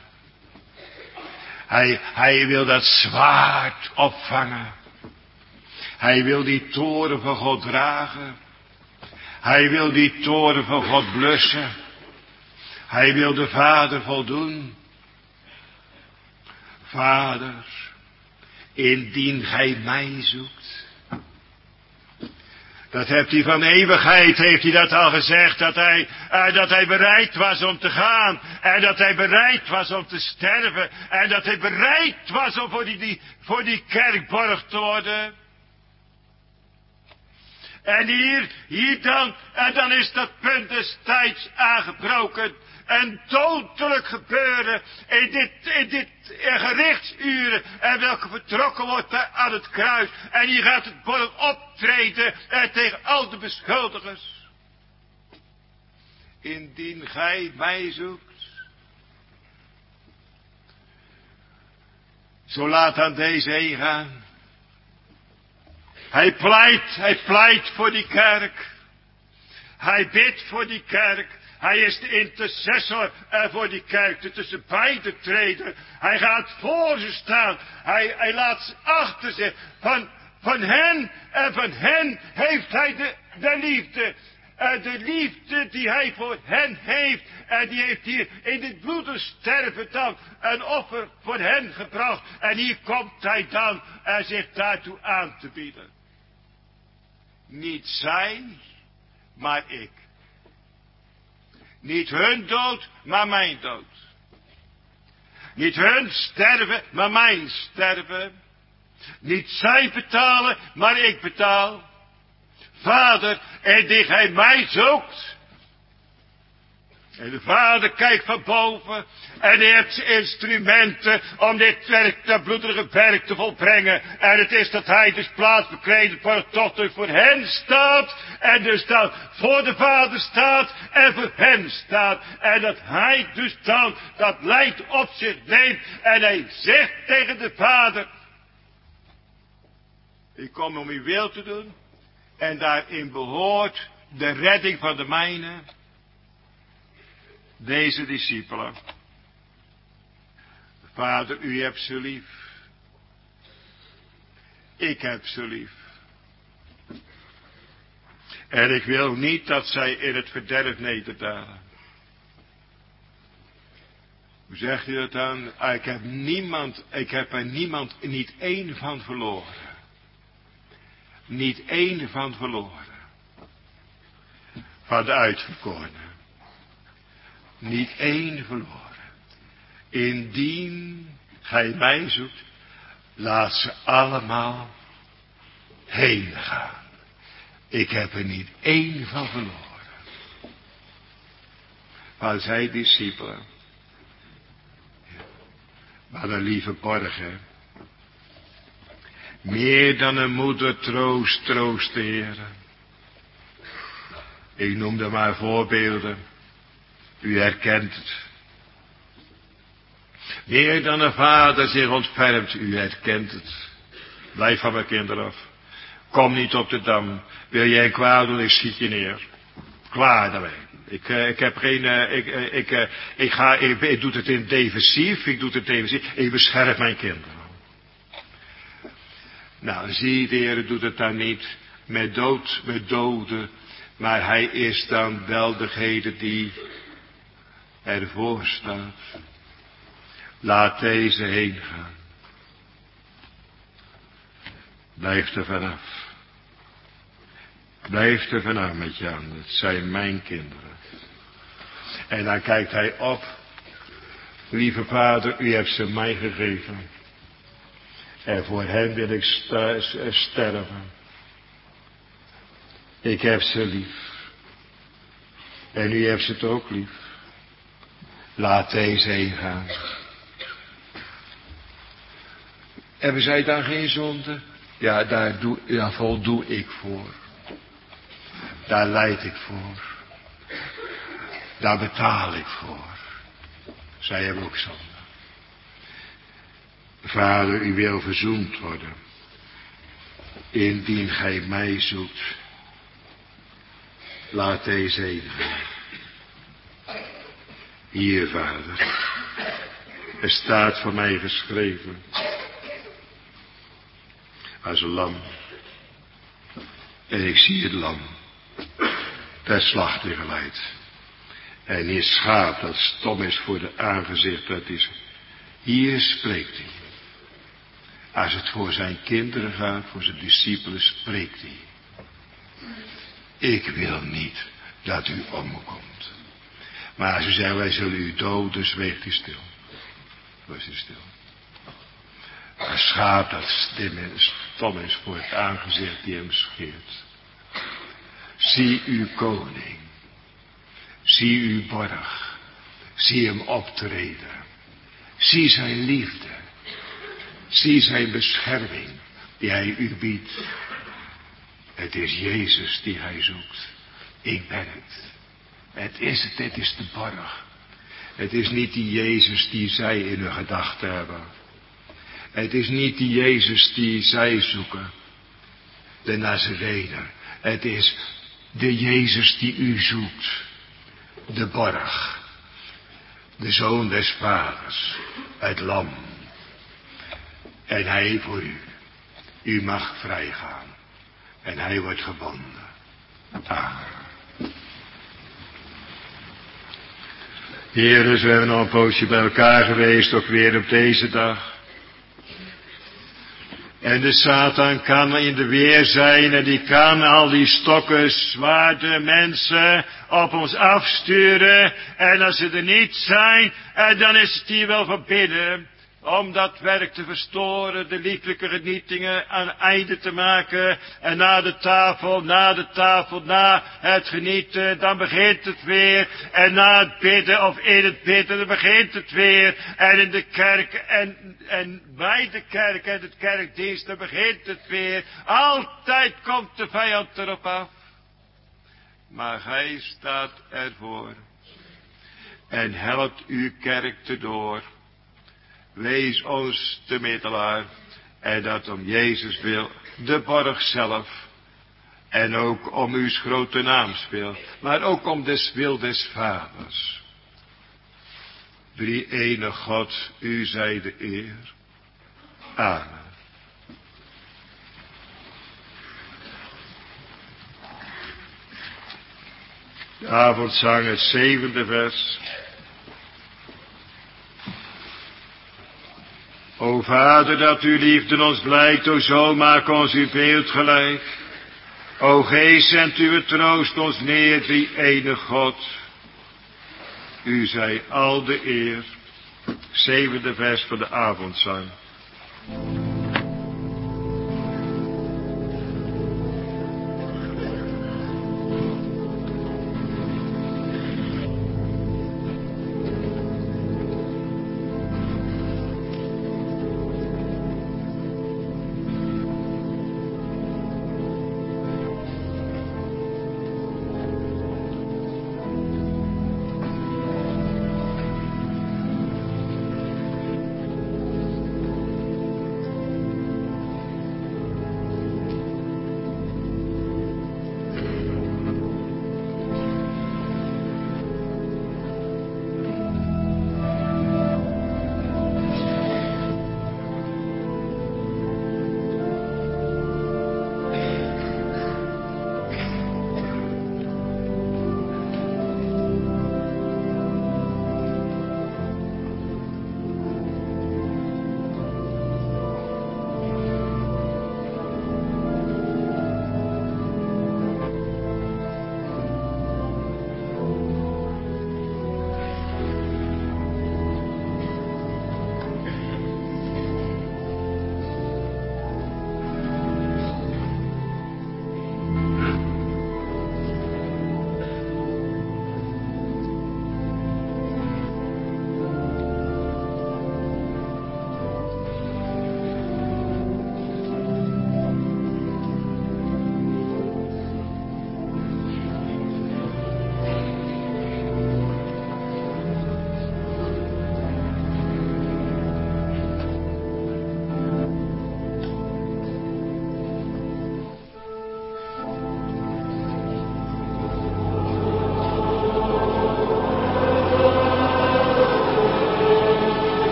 Hij wil dat zwaard opvangen. Hij wil die toren van God dragen. Hij wil die toren van God blussen. Hij wil de Vader voldoen. Vader, indien gij mij zoekt. Dat heeft hij van eeuwigheid, heeft hij dat al gezegd, dat hij bereid was om te gaan. En dat hij bereid was om te sterven. En dat hij bereid was om voor die kerkborg te worden. En hier dan is dat punt des tijds aangebroken. Een dodelijk gebeuren in dit gerichtsuren. En welke vertrokken wordt aan het kruis. En hier gaat het borg optreden tegen al de beschuldigers. Indien gij mij zoekt. Zo laat aan deze heen gaan. Hij pleit voor die kerk. Hij bidt voor die kerk. Hij is de intercessor voor die kerk, de tussen beiden treden. Hij gaat voor ze staan. Hij laat ze achter zich. Van hen heeft hij de liefde. De liefde die hij voor hen heeft. En die heeft hier in dit bloedensterven dan een offer voor hen gebracht. En hier komt hij dan zich daartoe aan te bieden. Niet zij, maar ik. Niet hun dood, maar mijn dood. Niet hun sterven, maar mijn sterven. Niet zij betalen, maar ik betaal. Vader, indien gij mij zoekt. En de Vader kijkt van boven. En hij heeft zijn instrumenten om dit werk, dat bloedige werk te volbrengen. En het is dat hij dus plaats bekleedt tot hij voor hen staat. En dus dan voor de Vader staat en voor hen staat. En dat hij dus dan dat lijdt op zich neemt. En hij zegt tegen de Vader. Ik kom om uw wil te doen. En daarin behoort de redding van de mijnen. Deze discipelen. Vader, u hebt ze lief. Ik heb ze lief. En ik wil niet dat zij in het verderf nederdalen. Hoe zegt u dat dan? Ik heb er niet één van verloren. Niet één van verloren. Van de uitverkorenen. Niet één verloren. Indien gij mij zoekt, laat ze allemaal heen gaan. Ik heb er niet één van verloren. Maar zij discipelen. Maar een lieve borg, hè. Meer dan een moeder troost de Heer. Ik noemde maar voorbeelden. U herkent het. Meer dan een vader zich ontfermt, u herkent het. Blijf van mijn kinderen af. Kom niet op de dam. Wil jij een kwaad doen, ik schiet je neer. Klaar daarmee. Ik heb geen, ik doe het in defensief, ik bescherm mijn kinderen. Nou, zie, de Heer doet het dan niet met doden, Maar hij is dan wel degene die ervoor staat. Laat deze heen gaan. Blijf er vanaf. Blijf er vanaf met Jan. Het zijn mijn kinderen. En dan kijkt hij op. Lieve vader, u hebt ze mij gegeven. En voor hen wil ik sterven. Ik heb ze lief. En u hebt ze het ook lief. Laat deze heen gaan. Hebben zij dan geen zonde? Ja, daar voldoe ik voor. Daar lijd ik voor. Daar betaal ik voor. Zij hebben ook zonde. Vader, u wil verzoend worden. Indien gij mij zoekt. Laat deze heen gaan. Hier, vader. Er staat voor mij geschreven. Als een lam. En ik zie het lam. ter slachting geleid. En hier schaap dat stom is voor de aangezicht, dat is. Hier spreekt hij. Als het voor zijn kinderen gaat, voor zijn discipelen, spreekt hij. Ik wil niet dat u omkomt. Maar als u zegt, wij zullen u doden, zweegt hij stil. Was hij stil. Een schaap dat stom is voor het aangezicht die hem scheert. Zie uw koning. Zie uw borg. Zie hem optreden. Zie zijn liefde. Zie zijn bescherming die hij u biedt. Het is Jezus die hij zoekt. Ik ben het. Het is het, dit is de borg. Het is niet die Jezus die zij in hun gedachten hebben. Het is niet die Jezus die zij zoeken. De Nazarener. Het is de Jezus die u zoekt. De borg. De Zoon des Vaders. Het lam. En hij voor u. U mag vrijgaan. En hij wordt gebonden. Amen. Heren, we hebben al een poosje bij elkaar geweest, ook weer op deze dag. En de Satan kan in de weer zijn en die kan al die stokken, zwaarden, mensen op ons afsturen. En als ze er niet zijn, dan is het hier wel verbidden. Om dat werk te verstoren, de lieflijke genietingen aan einde te maken. En na de tafel, na het genieten, dan begint het weer. En na het bidden of in het bidden, dan begint het weer. En in de kerk en bij de kerk en het kerkdienst, dan begint het weer. Altijd komt de vijand erop af. Maar gij staat ervoor. En helpt uw kerk erdoor. Wees ons de middelaar. En dat om Jezus wil. De borg zelf. En ook om uw grote naams wil. Maar ook om des wil des Vaders. Drie ene God. U zij de eer. Amen. De avondzang, het 7e vers. O Vader, dat uw liefde ons blijkt, o Zoon, maak ons uw beeld gelijk. O Geest, zend uw troost ons neer, drie ene God. U zij al de eer. 7e vers van de avondzang.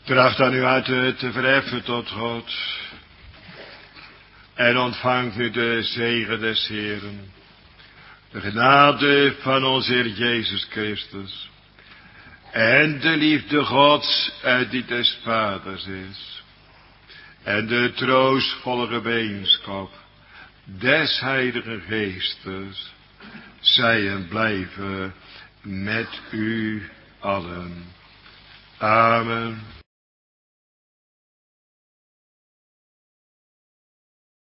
Tracht dan uw harten te verheffen tot God. En ontvangt nu de zegen des Heeren. De genade van onze Heer Jezus Christus. En de liefde Gods die des Vaders is. En de troostvolle gemeenschap des Heiligen Geestes. Zij en blijven met u allen. Amen.